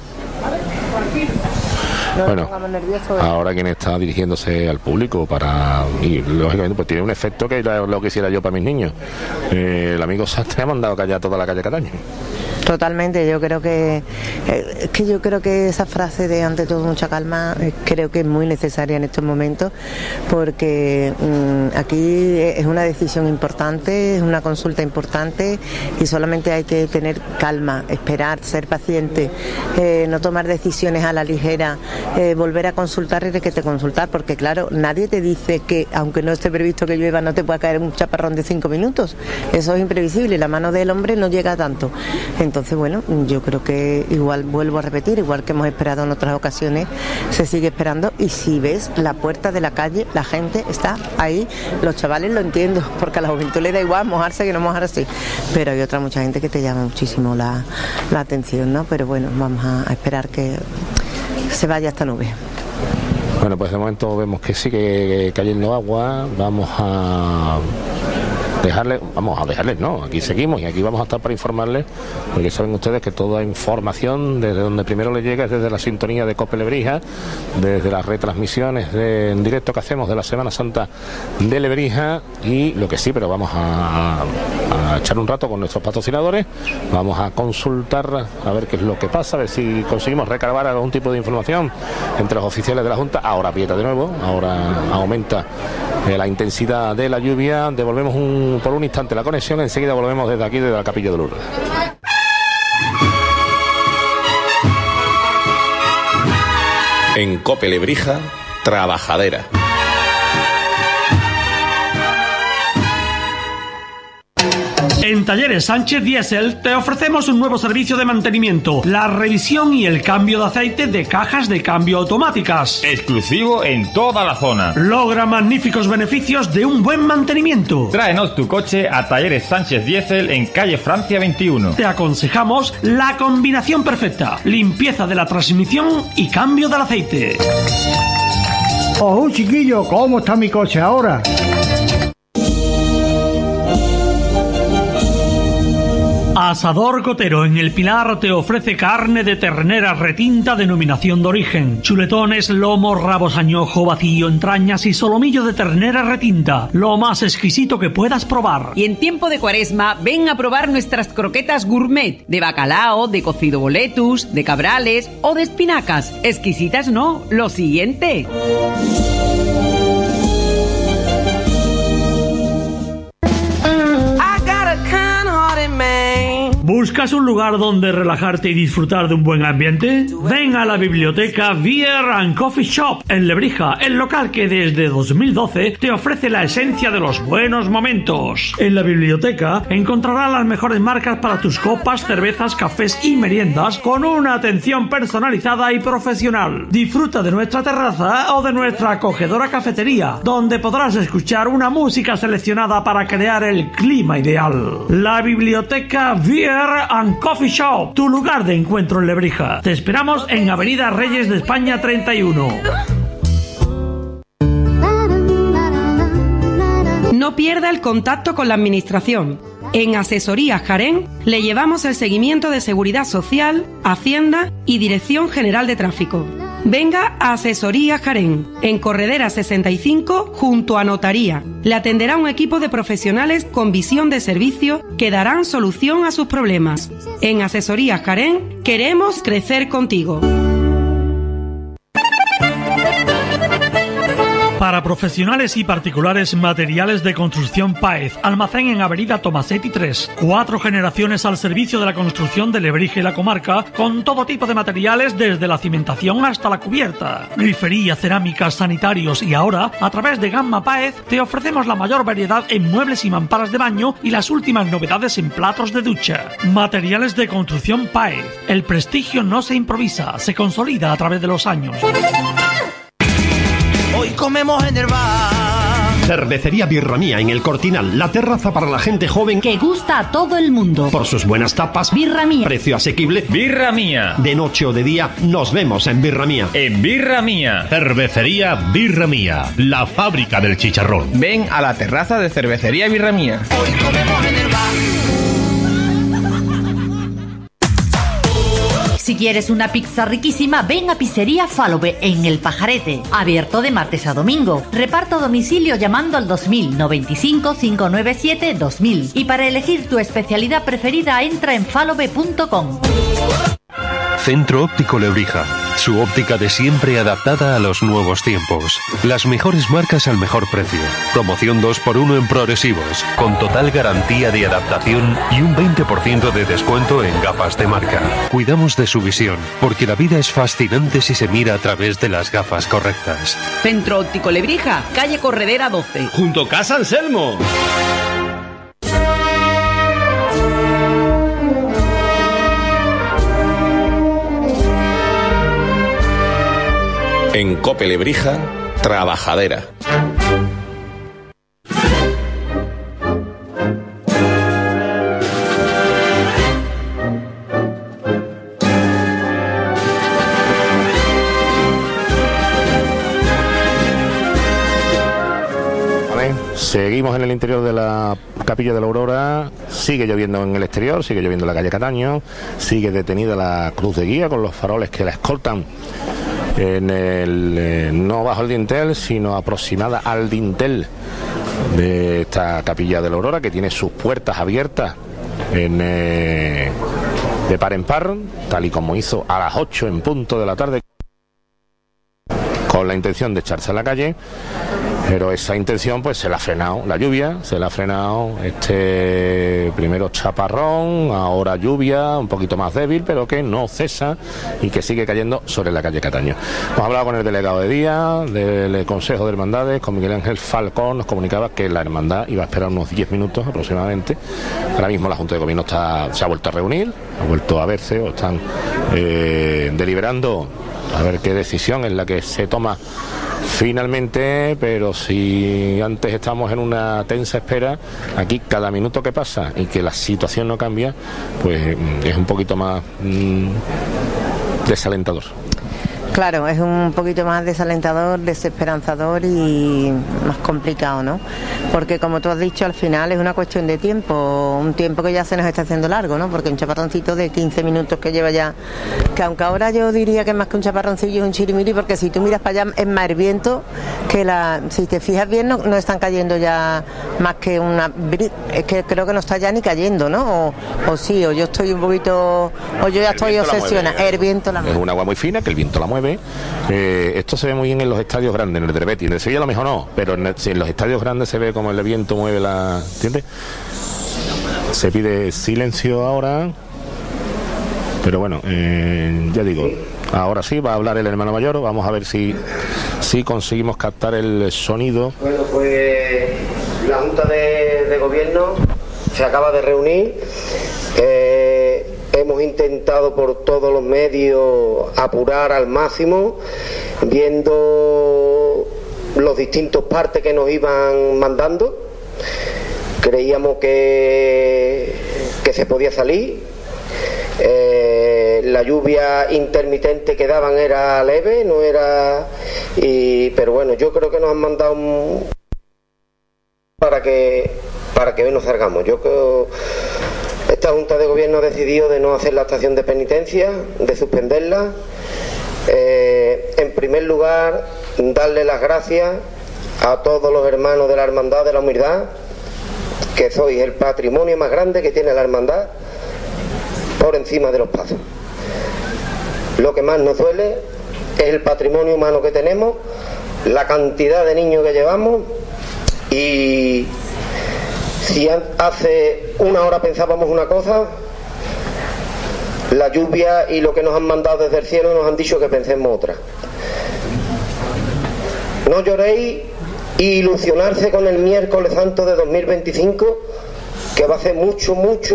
Bueno, ahora quien está dirigiéndose al público y lógicamente pues tiene un efecto que lo quisiera yo para mis niños. El amigo Sastre ha mandado callar toda la calle Cataño. Totalmente, yo creo que esa frase de ante todo mucha calma creo que es muy necesaria en estos momentos, porque aquí es una decisión importante, es una consulta importante, y solamente hay que tener calma, esperar, ser paciente, no tomar decisiones a la ligera, volver a consultar y que te consultar, porque claro, nadie te dice que aunque no esté previsto que llueva no te pueda caer un chaparrón de 5 minutos, eso es imprevisible, la mano del hombre no llega a tanto. Entonces, bueno, yo creo que igual, vuelvo a repetir, igual que hemos esperado en otras ocasiones, se sigue esperando, y si ves la puerta de la calle, la gente está ahí, los chavales lo entiendo, porque a la juventud le da igual mojarse que no mojarse, pero hay mucha gente que te llama muchísimo la atención, ¿no? Pero bueno, vamos a esperar que se vaya esta nube. Bueno, pues de momento vemos que sigue cayendo agua, vamos a dejarles, no, aquí seguimos y aquí vamos a estar para informarles, porque saben ustedes que toda información desde donde primero les llega es desde la sintonía de COPE Lebrija, desde las retransmisiones en directo que hacemos de la Semana Santa de Lebrija, y lo que sí, pero vamos a echar un rato con nuestros patrocinadores, vamos a consultar a ver qué es lo que pasa, a ver si conseguimos recabar algún tipo de información entre los oficiales de la Junta. Ahora aprieta de nuevo, ahora aumenta la intensidad de la lluvia. Devolvemos por un instante la conexión, enseguida volvemos desde aquí, desde la Capilla de Lourdes. En COPE Lebrija, Trabajadera. En Talleres Sánchez Diesel te ofrecemos un nuevo servicio de mantenimiento, la revisión y el cambio de aceite de cajas de cambio automáticas. Exclusivo en toda la zona. Logra magníficos beneficios de un buen mantenimiento. Tráenos tu coche a Talleres Sánchez Diesel en calle Francia 21. Te aconsejamos la combinación perfecta: limpieza de la transmisión y cambio del aceite. Ojo, chiquillo, ¿cómo está mi coche ahora? Asador Cotero en El Pilar te ofrece carne de ternera retinta denominación de origen, chuletones, lomos, rabos añojo, vacío, entrañas y solomillo de ternera retinta, lo más exquisito que puedas probar. Y en tiempo de Cuaresma, ven a probar nuestras croquetas gourmet de bacalao, de cocido boletus, de cabrales o de espinacas. Exquisitas no, lo siguiente. ¿Buscas un lugar donde relajarte y disfrutar de un buen ambiente? Ven a la biblioteca Beer and Coffee Shop en Lebrija, el local que desde 2012 te ofrece la esencia de los buenos momentos. En la biblioteca encontrarás las mejores marcas para tus copas, cervezas, cafés y meriendas con una atención personalizada y profesional. Disfruta de nuestra terraza o de nuestra acogedora cafetería, donde podrás escuchar una música seleccionada para crear el clima ideal. La biblioteca Beer and Coffee Shop, tu lugar de encuentro en Lebrija. Te esperamos en Avenida Reyes de España 31. No pierda el contacto con la Administración. En Asesorías Jaén le llevamos el seguimiento de Seguridad Social, Hacienda y Dirección General de Tráfico. Venga a Asesorías Jaén, en Corredera 65, junto a Notaría. Le atenderá un equipo de profesionales con visión de servicio que darán solución a sus problemas. En Asesorías Jaén queremos crecer contigo. Para profesionales y particulares, materiales de construcción Páez. Almacén en Avenida Tomasetti 3. 4 generaciones al servicio de la construcción de Lebrija y la comarca, con todo tipo de materiales desde la cimentación hasta la cubierta. Grifería, cerámicas, sanitarios y ahora, a través de Gamma Páez, te ofrecemos la mayor variedad en muebles y mamparas de baño y las últimas novedades en platos de ducha. Materiales de construcción Páez. El prestigio no se improvisa, se consolida a través de los años. Hoy comemos en el bar. Cervecería Birra Mía en El Cortinal, la terraza para la gente joven que gusta a todo el mundo. Por sus buenas tapas, Birra Mía. Precio asequible, Birra Mía. De noche o de día, nos vemos en Birra Mía. En Birra Mía. Cervecería Birra Mía, la fábrica del chicharrón. Ven a la terraza de Cervecería Birra Mía. Hoy comemos en el bar. Si quieres una pizza riquísima, ven a Pizzería Falobe en El Pajarete. Abierto de martes a domingo. Reparto a domicilio llamando al 2000 95 597 2000. Y para elegir tu especialidad preferida, entra en falobe.com. Centro Óptico Lebrija. Su óptica de siempre adaptada a los nuevos tiempos. Las mejores marcas al mejor precio. Promoción 2x1 en progresivos. Con total garantía de adaptación y un 20% de descuento en gafas de marca. Cuidamos de su visión, porque la vida es fascinante si se mira a través de las gafas correctas. Centro Óptico Lebrija, calle Corredera 12. Junto a Casa Anselmo. En Cope Lebrija, Trabajadera. Seguimos en el interior de la Capilla de la Aurora. Sigue lloviendo en el exterior, sigue lloviendo en la calle Cataño, sigue detenida la cruz de guía con los faroles que la escoltan en el no bajo el dintel, sino aproximada al dintel de esta Capilla de la Aurora, que tiene sus puertas abiertas de par en par, tal y como hizo a las 8 en punto de la tarde, con la intención de echarse a la calle. Pero esa intención pues se la ha frenado la lluvia, se la ha frenado primero chaparrón, ahora lluvia, un poquito más débil, pero que no cesa y que sigue cayendo sobre la calle Cataño. Hemos hablado con el delegado de día del Consejo de Hermandades, con Miguel Ángel Falcón. Nos comunicaba que la hermandad iba a esperar unos 10 minutos aproximadamente. Ahora mismo la Junta de Gobierno se ha vuelto a reunir, ha vuelto a verse, o están deliberando a ver qué decisión es la que se toma finalmente. Pero si antes estamos en una tensa espera, aquí cada minuto que pasa y que la situación no cambia, pues es un poquito más desalentador. Claro, es un poquito más desalentador, desesperanzador y más complicado, ¿no? porque como tú has dicho, al final es una cuestión de tiempo, un tiempo que ya se nos está haciendo largo, ¿no? Porque un chaparroncito de 15 minutos que lleva ya, que aunque ahora yo diría que más que un chaparroncillo es un chirimiri, porque si tú miras para allá es más el viento que si te fijas bien no están cayendo ya más que es que creo que no está ya ni cayendo, ¿no? O sí, o yo estoy un poquito, o yo ya estoy obsesionada, el viento la mueve. Es un agua muy fina que el viento la mueve. Esto se ve muy bien en los estadios grandes, en el de Betis, en el Sevilla a lo mejor no, pero en los estadios grandes se ve como el viento mueve la... ¿Entiendes? Se pide silencio ahora, pero bueno, ya digo, ahora sí va a hablar el hermano mayor. Vamos a ver si conseguimos captar el sonido. Bueno, pues la Junta de Gobierno se acaba de reunir. Hemos intentado por todos los medios apurar al máximo, viendo los distintos partes que nos iban mandando. Creíamos que se podía salir. La lluvia intermitente que daban era leve, no era... pero bueno, yo creo que nos han mandado para que hoy nos salgamos. Yo creo esta Junta de Gobierno ha decidido de no hacer la estación de penitencia, de suspenderla. En primer lugar, darle las gracias a todos los hermanos de la Hermandad de la Humildad, que sois el patrimonio más grande que tiene la Hermandad por encima de los pasos. Lo que más nos duele es el patrimonio humano que tenemos, la cantidad de niños que llevamos, y si hace una hora pensábamos una cosa, la lluvia y lo que nos han mandado desde el cielo nos han dicho que pensemos otra. No lloréis y ilusionarse con el miércoles santo de 2025, que va a ser mucho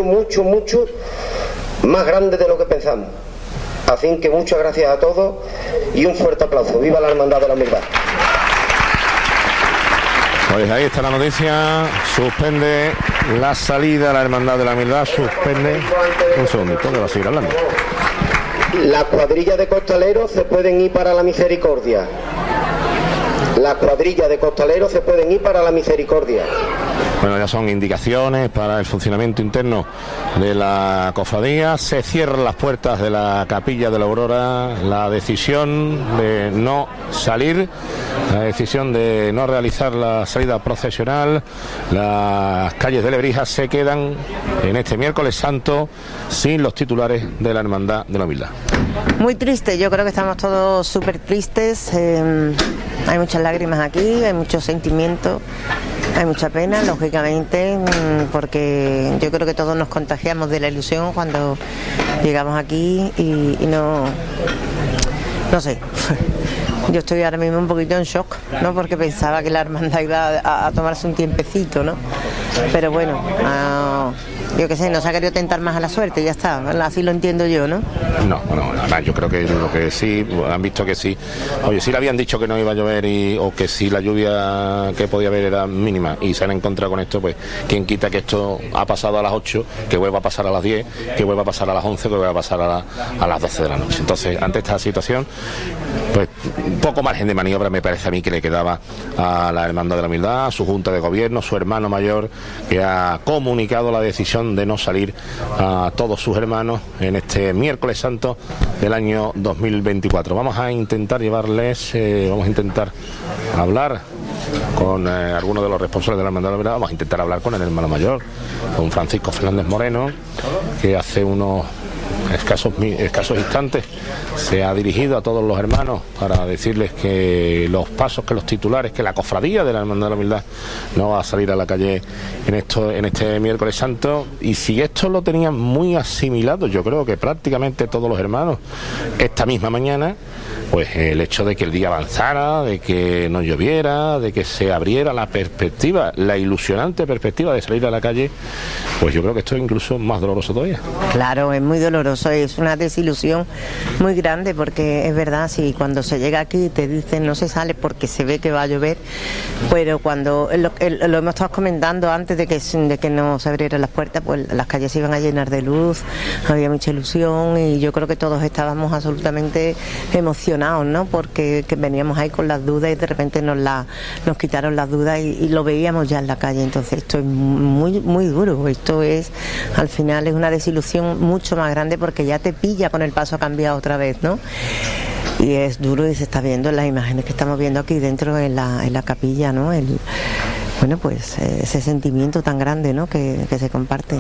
más grande de lo que pensamos. Así que muchas gracias a todos y un fuerte aplauso. ¡Viva la Hermandad de la Humildad! Pues ahí está la noticia. Suspende la salida a la Hermandad de la Humildad. Suspende. Un segundito, que va a seguir hablando. Las cuadrillas de costaleros se pueden ir para la misericordia. Las cuadrillas de costaleros se pueden ir para la misericordia. Bueno, ya son indicaciones para el funcionamiento interno de la cofradía. Se cierran las puertas de la Capilla de la Aurora. La decisión de no salir, la decisión de no realizar la salida procesional. Las calles de Lebrija se quedan en este miércoles santo sin los titulares de la Hermandad de la Humildad. Muy triste, yo creo que estamos todos súper tristes. Hay muchas lágrimas aquí, hay mucho sentimiento, hay mucha pena, lógicamente, porque yo creo que todos nos contagiamos de la ilusión cuando llegamos aquí y no sé. Yo estoy ahora mismo un poquito en shock, ¿no? Porque pensaba que la hermandad iba a tomarse un tiempecito, ¿no? Pero bueno, yo qué sé, no se ha querido tentar más a la suerte, ya está, así lo entiendo yo, ¿no? No, además yo creo que lo que sí, han visto que sí, oye, sí le habían dicho que no iba a llover o que sí la lluvia que podía haber era mínima y se han encontrado con esto, pues quién quita que esto ha pasado a las 8, que vuelva a pasar a las 10, que vuelva a pasar a las 11, que vuelva a pasar a las 12 de la noche. Entonces, ante esta situación, pues un poco margen de maniobra me parece a mí que le quedaba a la Hermandad de la Humildad, a su Junta de Gobierno, su hermano mayor, que ha comunicado la decisión de no salir a todos sus hermanos en este miércoles santo del año 2024. Vamos a intentar llevarles, vamos a intentar hablar con algunos de los responsables de la Hermandad de la Humildad. Vamos a intentar hablar con el hermano mayor, con Francisco Fernández Moreno, que hace unos escasos instantes se ha dirigido a todos los hermanos para decirles que los pasos, que los titulares, que la cofradía de la Hermandad de la Humildad no va a salir a la calle en este miércoles santo. Y si esto lo tenían muy asimilado, yo creo que prácticamente todos los hermanos, esta misma mañana, pues el hecho de que el día avanzara, de que no lloviera, de que se abriera la perspectiva, la ilusionante perspectiva de salir a la calle, pues yo creo que esto es incluso más doloroso todavía. Claro, es muy doloroso. doloroso, es una desilusión muy grande, porque es verdad, si cuando se llega aquí te dicen no se sale porque se ve que va a llover, pero cuando lo hemos estado comentando antes de que no se abrieran las puertas, pues las calles se iban a llenar de luz, había mucha ilusión, y yo creo que todos estábamos absolutamente emocionados, ¿no? Porque que veníamos ahí con las dudas y de repente nos quitaron las dudas y lo veíamos ya en la calle. Entonces esto es muy, muy duro, esto es, al final es una desilusión mucho más grande, porque ya te pilla con el paso cambiado otra vez, ¿no? Y es duro, y se está viendo en las imágenes que estamos viendo aquí dentro en la capilla, ¿no? Bueno, pues ese sentimiento tan grande, ¿no? que se comparte,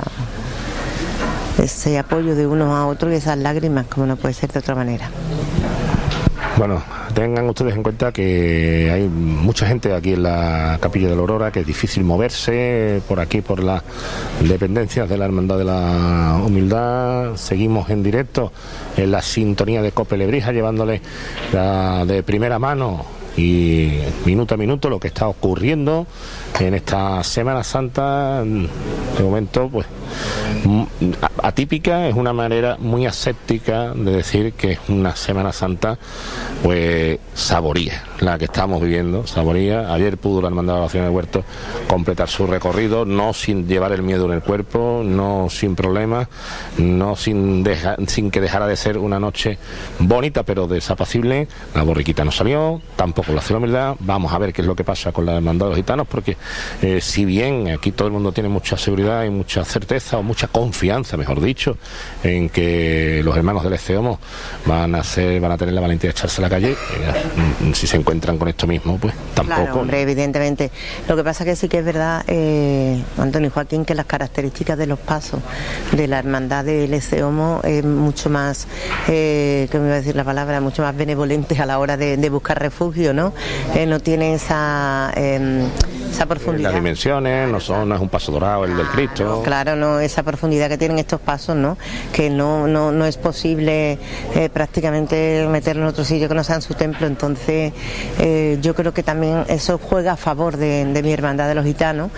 ese apoyo de unos a otros y esas lágrimas, como no puede ser de otra manera. Bueno, tengan ustedes en cuenta que hay mucha gente aquí en la Capilla de la Aurora, que es difícil moverse por aquí, por las dependencias de la Hermandad de la Humildad. Seguimos en directo en la sintonía de COPE Lebrija, llevándole de primera mano y minuto a minuto lo que está ocurriendo en esta Semana Santa. De momento, pues atípica, es una manera muy aséptica de decir que es una Semana Santa pues saboría la que estamos viviendo, saboría. Ayer pudo la Hermandad de la Oración del Huerto completar su recorrido, no sin llevar el miedo en el cuerpo, no sin problemas, no sin que dejara de ser una noche bonita pero desapacible. La borriquita no salió, tampoco la Ciudad de la Humildad. Vamos a ver qué es lo que pasa con la Hermandad de los Gitanos, porque si bien aquí todo el mundo tiene mucha seguridad y mucha certeza, o mucha confianza, mejor dicho, en que los hermanos del Eceomo van a tener la valentía de echarse a la calle, si se encuentran con esto mismo, pues tampoco. Claro, hombre, evidentemente. Lo que pasa que sí que es verdad, Antonio y Joaquín, que las características de los pasos de la hermandad del Eceomo es mucho más, que me iba a decir la palabra, mucho más benevolentes a la hora de buscar refugio, ¿no? No tienen esa profundidad. Las dimensiones, no es un paso dorado el del Cristo. Claro, no, esa profundidad que tienen estos pasos, ¿no? Que no es posible prácticamente meterlo en otro sitio que no sea en su templo. Entonces yo creo que también eso juega a favor de mi hermandad de los gitanos,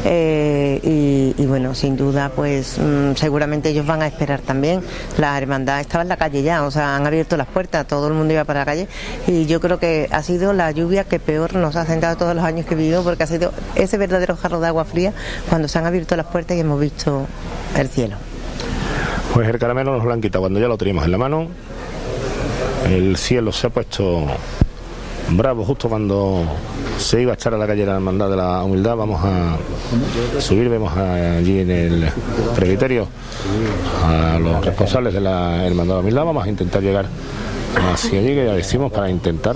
y bueno, sin duda, pues seguramente ellos van a esperar también. La hermandad estaba en la calle ya, o sea, han abierto las puertas, todo el mundo iba para la calle, y yo creo que ha sido la lluvia que peor nos ha sentado todos los años que he vivido, porque ha sido ese verdadero jarro de agua fría cuando se han abierto las puertas y hemos visto el cielo. Pues el caramelo nos lo han quitado cuando ya lo teníamos en la mano. El cielo se ha puesto bravo justo cuando se iba a echar a la calle la Hermandad de la Humildad. Vamos a subir, vemos allí en el presbiterio a los responsables de la Hermandad de la Humildad. Vamos a intentar llegar hacia allí, que ya decimos, para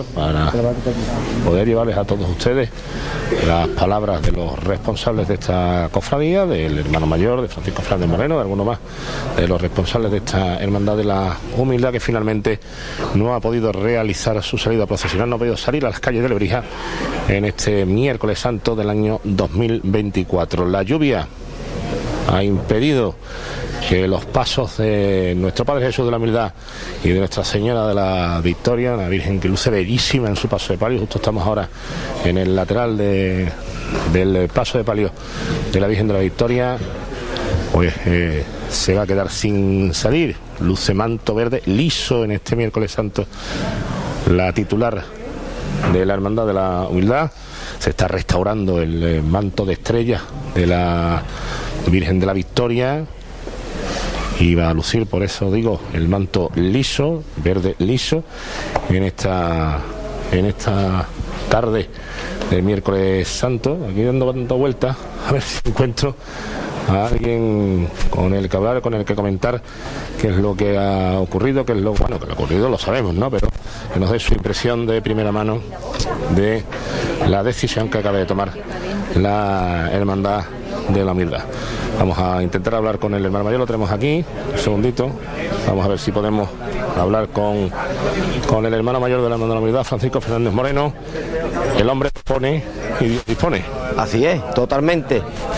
poder llevarles a todos ustedes las palabras de los responsables de esta cofradía, del hermano mayor, de Francisco Fernández Moreno, de alguno más de los responsables de esta Hermandad de la Humildad, que finalmente no ha podido realizar su salida procesional, no ha podido salir a las calles de Lebrija en este miércoles santo del año 2024. La lluvia ha impedido que los pasos de nuestro Padre Jesús de la Humildad y de Nuestra Señora de la Victoria, la Virgen que luce bellísima en su paso de palio, justo estamos ahora en el lateral del paso de palio de la Virgen de la Victoria, pues se va a quedar sin salir. Luce manto verde liso en este miércoles santo la titular de la Hermandad de la Humildad. Se está restaurando el manto de estrellas de la Virgen de la Victoria, y va a lucir, por eso digo, el manto liso, verde liso, en esta tarde del miércoles santo. Aquí dando vueltas a ver si encuentro a alguien con el que hablar, con el que comentar qué es lo que ha ocurrido, qué es lo bueno que lo ha ocurrido, lo sabemos, ¿no? Pero que nos dé su impresión de primera mano de la decisión que acaba de tomar la Hermandad de la Humildad. Vamos a intentar hablar con el hermano mayor, lo tenemos aquí, un segundito. Vamos a ver si podemos hablar con el hermano mayor de la Hermandad de la Humildad, Francisco Fernández Moreno. El hombre pone y Dios dispone. Así es, totalmente.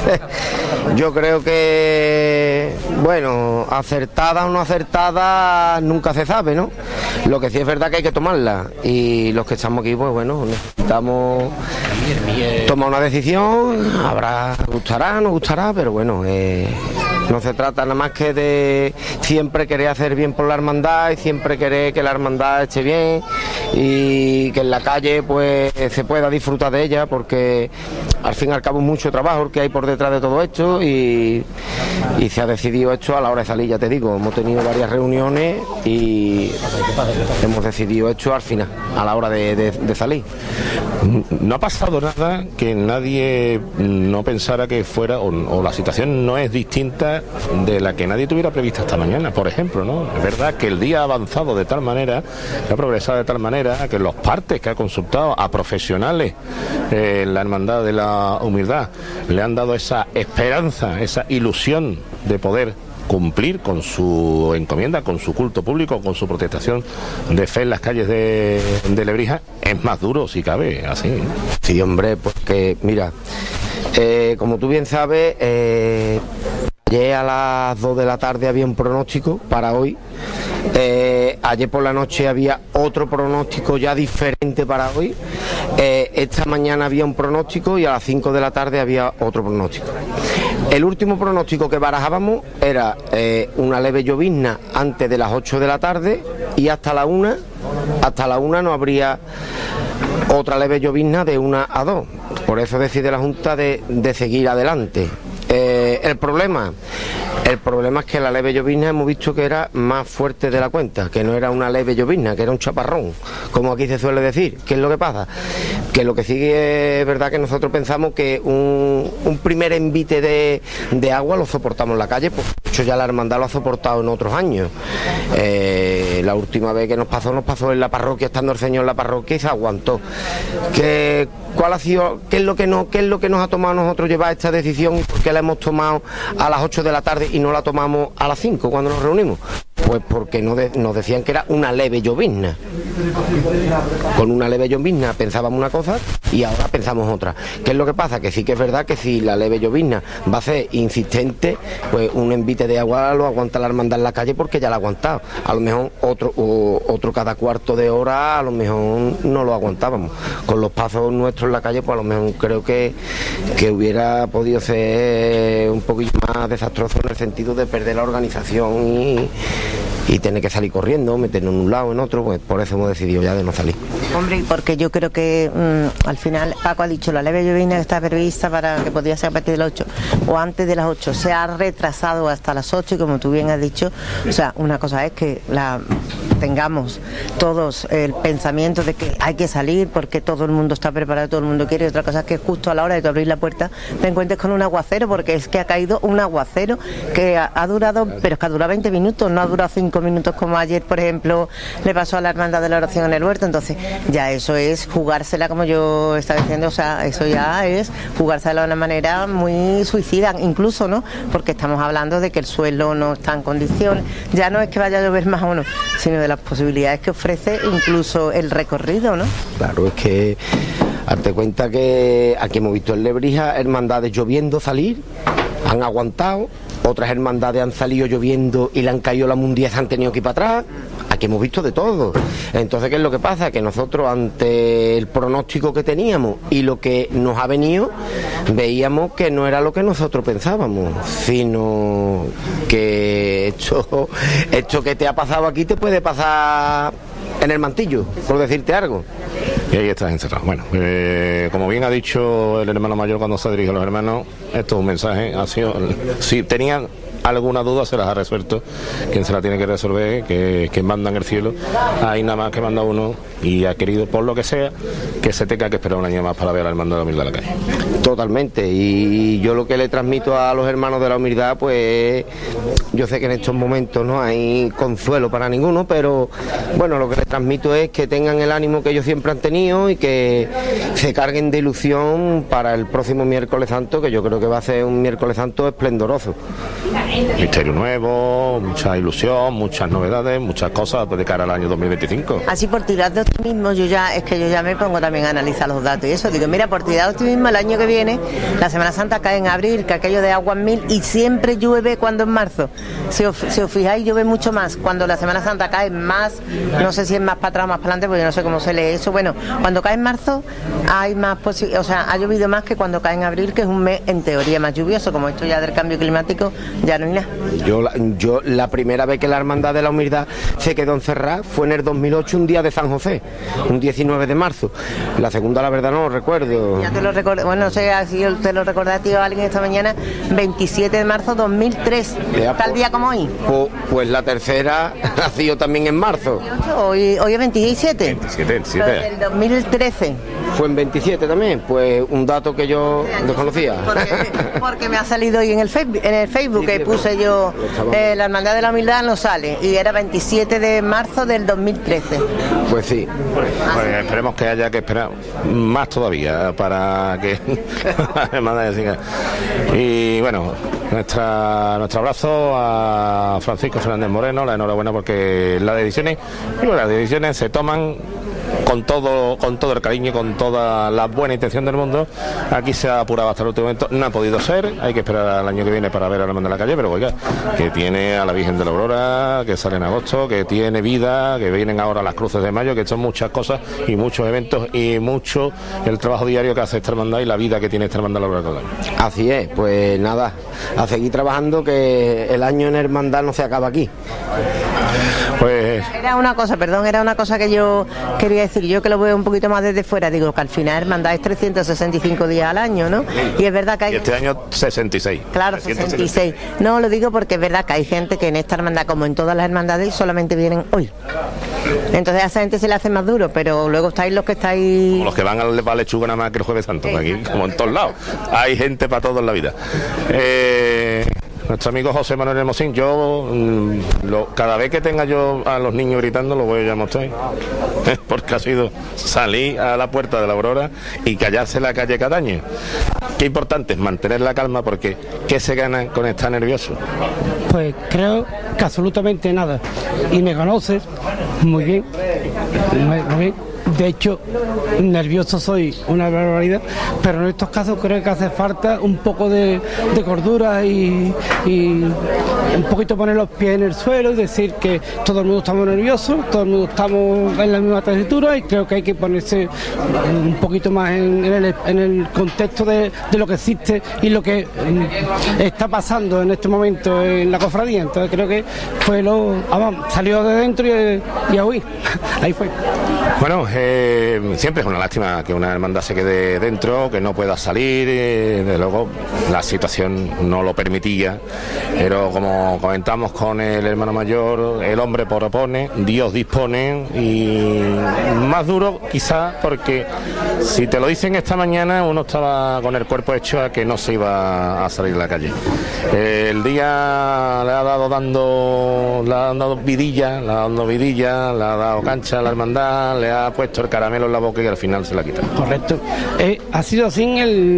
Yo creo que, bueno, acertada o no acertada nunca se sabe, ¿no? Lo que sí es verdad que hay que tomarla, y los que estamos aquí, pues bueno, necesitamos tomar una decisión. Gustará, no gustará, pero bueno, No se trata nada más que de siempre querer hacer bien por la hermandad y siempre querer que la hermandad esté bien y que en la calle pues se pueda disfrutar de ella, porque al fin y al cabo es mucho trabajo el que hay por detrás de todo esto y se ha decidido esto a la hora de salir, ya te digo, hemos tenido varias reuniones y hemos decidido esto al final, a la hora de salir. No ha pasado nada que nadie no pensara que fuera, o la situación no es distinta de la que nadie tuviera prevista esta mañana, por ejemplo, ¿no? Es verdad que el día ha avanzado de tal manera, que ha progresado de tal manera, que los partes que ha consultado a profesionales la Hermandad de la Humildad le han dado esa esperanza, esa ilusión de poder cumplir con su encomienda, con su culto público, con su protestación de fe en las calles de Lebrija. Es más duro si cabe, así, ¿no? Sí, hombre, porque mira, como tú bien sabes, ayer a las 2 de la tarde había un pronóstico para hoy. Ayer por la noche había otro pronóstico ya diferente para hoy. Esta mañana había un pronóstico y a las 5 de la tarde había otro pronóstico. El último pronóstico que barajábamos era una leve llovizna antes de las 8 de la tarde y hasta la 1 no habría otra leve llovizna de 1 a 2. Por eso decide la Junta de seguir adelante. El problema es que la leve llovizna hemos visto que era más fuerte de la cuenta, que no era una leve llovizna, que era un chaparrón, como aquí se suele decir. ¿Qué es lo que pasa? Que lo que sigue es verdad que nosotros pensamos que un primer envite de agua lo soportamos en la calle, pues hecho ya la hermandad lo ha soportado en otros años. La última vez que nos pasó en la parroquia, estando el Señor en la parroquia, y se aguantó. ¿Cuál ha sido, qué es lo que nos ha tomado a nosotros llevar esta decisión y por qué la hemos tomado a las 8 de la tarde y no la tomamos a las 5 cuando nos reunimos? Pues porque nos decían que era una leve llovizna. Con una leve llovizna pensábamos una cosa y ahora pensamos otra. ¿Qué es lo que pasa? Que sí que es verdad que si la leve llovizna va a ser insistente, pues un envite de agua lo aguanta la hermandad en la calle porque ya la ha aguantado. A lo mejor otro cada cuarto de hora a lo mejor no lo aguantábamos. Con los pasos nuestros en la calle, pues a lo mejor creo que hubiera podido ser un poquito más desastroso en el sentido de perder la organización y tener que salir corriendo, meternos en un lado, en otro, pues por eso hemos decidido ya de no salir. Hombre, porque yo creo que al final Paco ha dicho la leve llovizna que está prevista para que podría ser a partir de las 8 o antes de las 8, se ha retrasado hasta las 8 y como tú bien has dicho, o sea, una cosa es que tengamos todos el pensamiento de que hay que salir porque todo el mundo está preparado, todo el mundo quiere, y otra cosa es que justo a la hora de abrir la puerta te encuentres con un aguacero, porque es que ha caído un aguacero que ha durado, pero es que ha durado 20 minutos, no ha durado 5 minutos como ayer, por ejemplo, le pasó a la Hermandad de la Oración en el Huerto. Entonces ya eso es jugársela, como yo estaba diciendo, o sea, eso ya es jugársela de una manera muy suicida, incluso, ¿no? Porque estamos hablando de que el suelo no está en condiciones, ya no es que vaya a llover más o no, sino de las posibilidades que ofrece incluso el recorrido, ¿no? Claro, es que hazte cuenta que aquí hemos visto en Lebrija hermandades lloviendo salir, han aguantado, otras hermandades han salido lloviendo y le han caído la mundial, se han tenido que ir para atrás. Aquí hemos visto de todo. Entonces, ¿qué es lo que pasa? Que nosotros, ante el pronóstico que teníamos y lo que nos ha venido, veíamos que no era lo que nosotros pensábamos, sino que esto que te ha pasado aquí te puede pasar en el Mantillo, por decirte algo. Y ahí estás encerrado. Bueno, como bien ha dicho el hermano mayor cuando se dirige a los hermanos, esto es un mensaje, ha sido, si tenían alguna duda se las ha resuelto, quien se la tiene que resolver, que manda en el cielo, hay nada más que manda uno y ha querido, por lo que sea, que se tenga que esperar un año más para ver al hermano de la humildad en la calle. Totalmente, y yo lo que le transmito a los hermanos de la humildad, pues yo sé que en estos momentos no hay consuelo para ninguno, pero bueno, lo que les transmito es que tengan el ánimo que ellos siempre han tenido y que se carguen de ilusión para el próximo miércoles santo, que yo creo que va a ser un miércoles santo esplendoroso. Misterio nuevo, mucha ilusión, muchas novedades, muchas cosas de cara al año 2025. Así por tirar de optimismo, yo ya me pongo también a analizar los datos y eso, digo, mira, por tirar de optimismo el año que viene, la Semana Santa cae en abril, que aquello de agua en 1000 y siempre llueve cuando en marzo. Si os fijáis, llueve mucho más cuando la Semana Santa cae más, no sé si es más para atrás o más para adelante, porque yo no sé cómo se lee eso. Bueno, cuando cae en marzo hay más posibilidades, o sea, ha llovido más que cuando cae en abril, que es un mes en teoría más lluvioso, como esto ya del cambio climático ya no ni nada. Yo la primera vez que la Hermandad de la Humildad se quedó encerrada fue en el 2008, un día de San José, un 19 de marzo. La segunda, la verdad, no lo recuerdo. Ya te lo recuerdo, bueno, no sé si te lo recordaste a alguien esta mañana, 27 de marzo 2003, tal día como hoy. Pues la tercera ha sido también en marzo. Hoy es 27. 27. Del 2013. Fue en 27 también, pues un dato que yo desconocía. Porque me ha salido hoy en el Facebook que puse yo, la Hermandad de la Humildad no sale, y era 27 de marzo del 2013. Pues sí. Pues esperemos que haya que esperar más todavía para que la hermandad siga. Y bueno, nuestro abrazo a Francisco Fernández Moreno, la enhorabuena porque las decisiones se toman con todo el cariño y con toda la buena intención del mundo. Aquí se ha apurado hasta el último momento, no ha podido ser, hay que esperar al año que viene para ver a la Hermandad de la Calle, pero oiga, que tiene a la Virgen de la Aurora, que sale en agosto, que tiene vida, que vienen ahora las cruces de mayo, que son muchas cosas y muchos eventos y mucho el trabajo diario que hace esta hermandad y la vida que tiene esta hermandad de la Aurora. Así es, pues nada, a seguir trabajando, que el año en hermandad no se acaba aquí. Pues era una cosa que yo quería decir, yo que lo veo un poquito más desde fuera, digo que al final hermandad es 365 días al año, ¿no? Y es verdad que hay... Y este año 66. Claro, 66. No, lo digo porque es verdad que hay gente que en esta hermandad, como en todas las hermandades, solamente vienen hoy. Entonces a esa gente se le hace más duro, pero luego estáis los que estáis... Como los que van a Lechuga nada más que el Jueves Santo, aquí, como en todos lados. Hay gente para todo en la vida. Nuestro amigo José Manuel Hermosín, yo cada vez que tenga yo a los niños gritando lo voy a llamar a usted, porque ha sido salir a la puerta de la Aurora y callarse la calle Cataño. Qué importante es mantener la calma, porque ¿qué se gana con estar nervioso? Pues creo que absolutamente nada, y me conoces muy bien, muy bien. De hecho, nervioso soy una barbaridad, pero en estos casos creo que hace falta un poco de cordura y un poquito poner los pies en el suelo y decir que todo el mundo estamos nerviosos, todo el mundo estamos en la misma tesitura, y creo que hay que ponerse un poquito más en el contexto de lo que existe y lo que está pasando en este momento en la cofradía. Entonces creo que fue salió de dentro y a huir. Ahí fue. Bueno, siempre es una lástima que una hermandad se quede dentro, que no pueda salir, desde luego la situación no lo permitía, pero como comentamos con el hermano mayor, el hombre propone, Dios dispone, y más duro quizás porque si te lo dicen esta mañana uno estaba con el cuerpo hecho a que no se iba a salir a la calle. El día le ha dado vidilla, le ha dado cancha a la hermandad, le ha puesto el caramelo en la boca y al final se la quita. Correcto. Ha sido así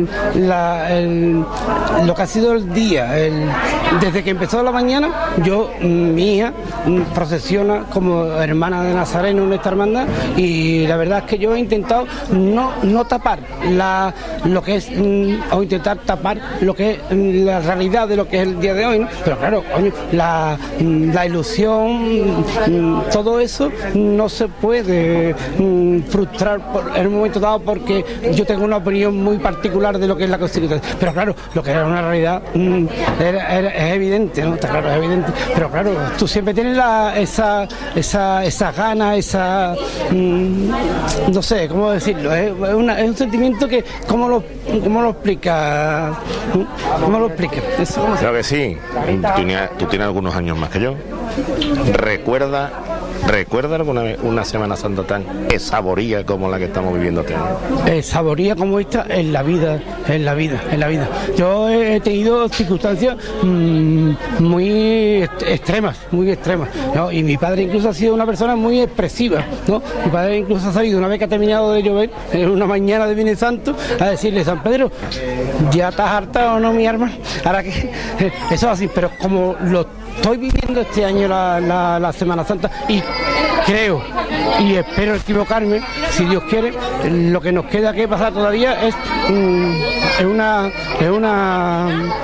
lo que ha sido el día. Desde que empezó la mañana, mi hija procesiona como hermana de Nazareno en esta hermandad, y la verdad es que yo he intentado no tapar lo que es, o intentar tapar lo que es la realidad de lo que es el día de hoy, ¿no? Pero claro, coño, la ilusión, todo eso no se puede frustrar en un momento dado, porque yo tengo una opinión muy particular de lo que es la Constitución. Pero claro, lo que era una realidad es evidente, ¿no? Está claro, es evidente. Pero claro, tú siempre tienes esa gana, no sé cómo decirlo, es un sentimiento que ¿cómo lo explica? ¿Cómo lo explica? Creo que sí. Tú tienes algunos años más que yo. ¿Recuerda alguna vez una Semana Santa tan saboría como la que estamos viviendo este año? Saboría como esta en la vida. Yo he tenido circunstancias muy extremas, ¿no? Y mi padre incluso ha sido una persona muy expresiva, ¿no? Mi padre incluso ha salido, una vez que ha terminado de llover, en una mañana de Viernes Santo, a decirle: San Pedro, ¿ya estás hartado, no, mi hermano? Ahora que eso es así, pero como lo estoy viviendo este año la Semana Santa, y creo y espero equivocarme, si Dios quiere, lo que nos queda que pasar todavía es una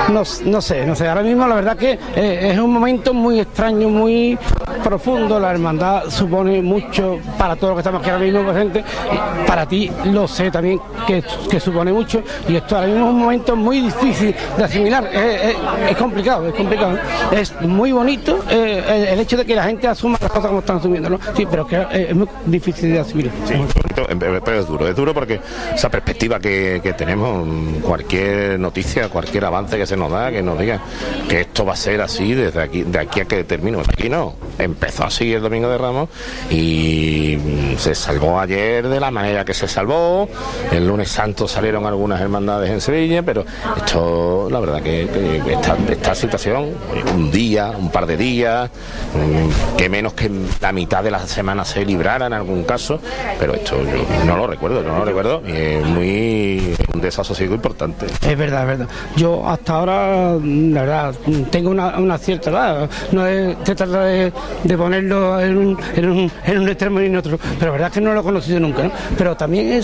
no sé, ahora mismo la verdad que es un momento muy extraño, muy profundo. La hermandad supone mucho para todos los que estamos aquí ahora mismo presentes, para ti lo sé también que supone mucho, y esto ahora mismo es un momento muy difícil de asimilar, es complicado, es muy bonito el hecho de que la gente asuma las cosas como están asumiendo, ¿no? Sí, pero que es muy difícil de asimilar. Sí, pero es duro porque esa perspectiva que tenemos, cualquier noticia, cualquier avance que se nos da, que nos diga que esto va a ser así de aquí a que termine. Aquí no, empezó así el Domingo de Ramos y se salvó ayer de la manera que se salvó. El lunes santo salieron algunas hermandades en Sevilla, pero esto, la verdad que esta situación, un par de días, que menos que la mitad de la semana se librara en algún caso, pero esto yo no lo recuerdo, y es un desasosiego importante. Es verdad. Yo hasta ahora, la verdad, tengo una cierta edad, no se trata de ponerlo en un extremo y en otro, pero la verdad es que no lo he conocido nunca, ¿no? Pero también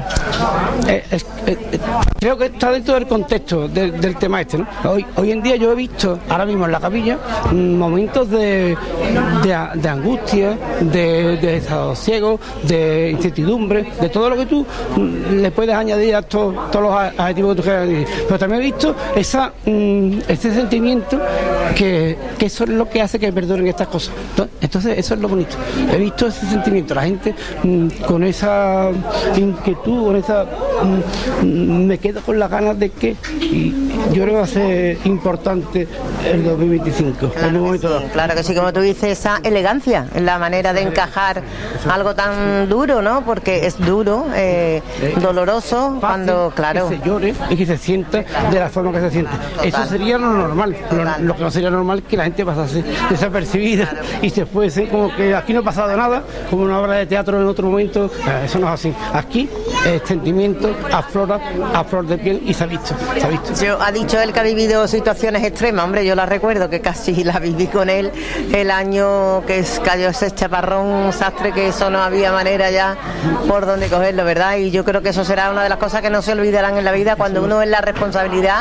creo que está dentro del contexto del tema este, ¿no? Hoy en día yo he visto ahora mismo en la capilla momentos de angustia, de desasosiego, de incertidumbre, de todo lo que tú le puedes añadir a todos los adjetivos que tú quieras añadir. Pero también he visto ese sentimiento que eso es lo que hace que perduren estas cosas. Entonces eso es lo bonito. He visto ese sentimiento, la gente con esa inquietud, con esa me quedo con las ganas de que, y yo creo que va a ser importante el 2025. Claro que sí, como tú dices, esa elegancia en la manera de encajar algo tan duro, ¿no? Porque es duro, doloroso, cuando, claro, que se llore y que se sienta de la forma que se siente. Eso sería lo normal. Lo que no sería normal es que la gente pasase desapercibida y se fuese como que aquí no ha pasado nada, como una obra de teatro en otro momento. Eso no es así. Aquí el sentimiento aflora a flor de piel y se ha visto. Ha dicho él que ha vivido situaciones extremas, hombre, yo la recuerdo que casi la viví con él el año que cayó ese chaparrón sastre, que eso no había manera ya por donde cogerlo, ¿verdad? Y yo creo que eso será una de las cosas que no se olvidarán en la vida, cuando uno es la responsabilidad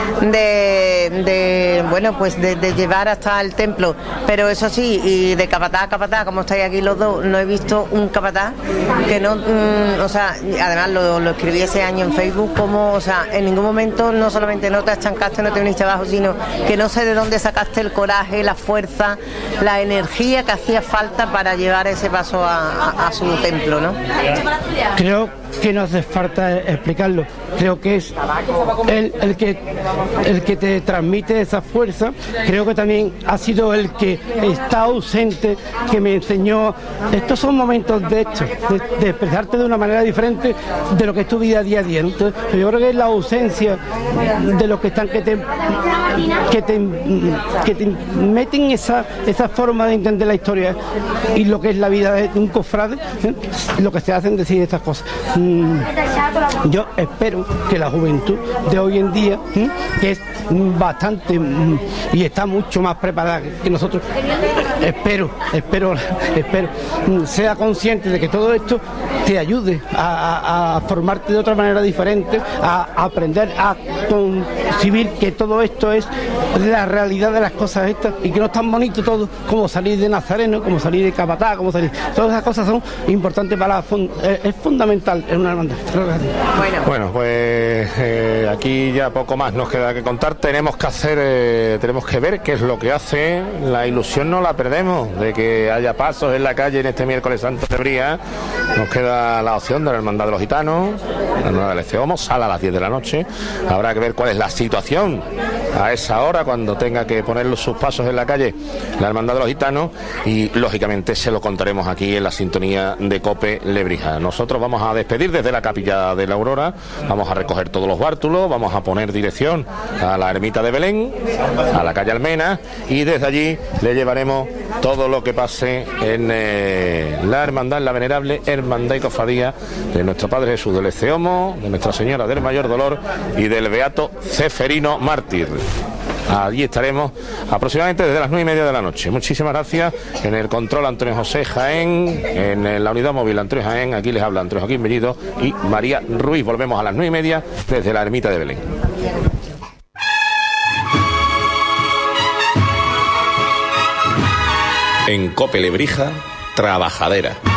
de llevar hasta el templo. Pero eso sí, y de capataz a capataz, como estáis aquí los dos, no he visto un capataz que no, además lo escribí ese año en Facebook, como, en ningún momento no solamente no te achancaste, no te viniste abajo, sino que no sé de dónde sacaste el coraje, la fuerza, la energía que hacía falta para llevar ese paso a su templo, ¿no? Creo que no hace falta explicarlo. Creo que es el que te transmite esa fuerza. Creo que también ha sido el que está ausente, que me enseñó. Estos son momentos de expresarte de una manera diferente de lo que es tu vida día a día, ¿no? Entonces, yo creo que es la ausencia de los que están que te meten esa forma de entender la historia y lo que es la vida de un cofrade, lo que se hacen decir estas cosas. Yo espero que la juventud de hoy en día, que es bastante y está mucho más preparada que nosotros, espero sea consciente de que todo esto te ayude a formarte de otra manera diferente, a aprender a concebir que todo esto es la realidad de las cosas estas y que no es tan bonito todo como salir de nazareno, como salir de capataz, como salir. Todas esas cosas son importantes es fundamental en una hermandad. Bueno, pues aquí ya poco más nos queda que contar. Tenemos que ver qué es lo que hace. La ilusión no la perdemos de que haya pasos en la calle en este miércoles santo de Bría. Nos queda la opción de la Hermandad de los Gitanos, la Hermandad del Eceomo, sale a las 10 de la noche. Habrá que ver cuál es la situación a esa hora, cuando tenga que poner sus pasos en la calle la Hermandad de los Gitanos, y lógicamente se lo contaremos aquí en la sintonía de COPE Lebrija. Nosotros vamos a despedir desde la Capilla de la Aurora, vamos a recoger todos los bártulos, vamos a poner dirección a la ermita de Belén, a la calle Almena, y desde allí le llevaremos todo lo que pase en la hermandad, la venerable Hermandad y Cofradía de nuestro Padre Jesús del Eceomo, de Nuestra Señora del Mayor Dolor y del Beato Ceferino Mártir. Allí estaremos aproximadamente desde las 9:30 de la noche. Muchísimas gracias. En el control Antonio José Jaén, en la unidad móvil Antonio Jaén, aquí les habla Antonio Joaquín Bellido y María Ruiz. Volvemos a las 9:30 desde la ermita de Belén. En COPE Lebrija, Trabajadera.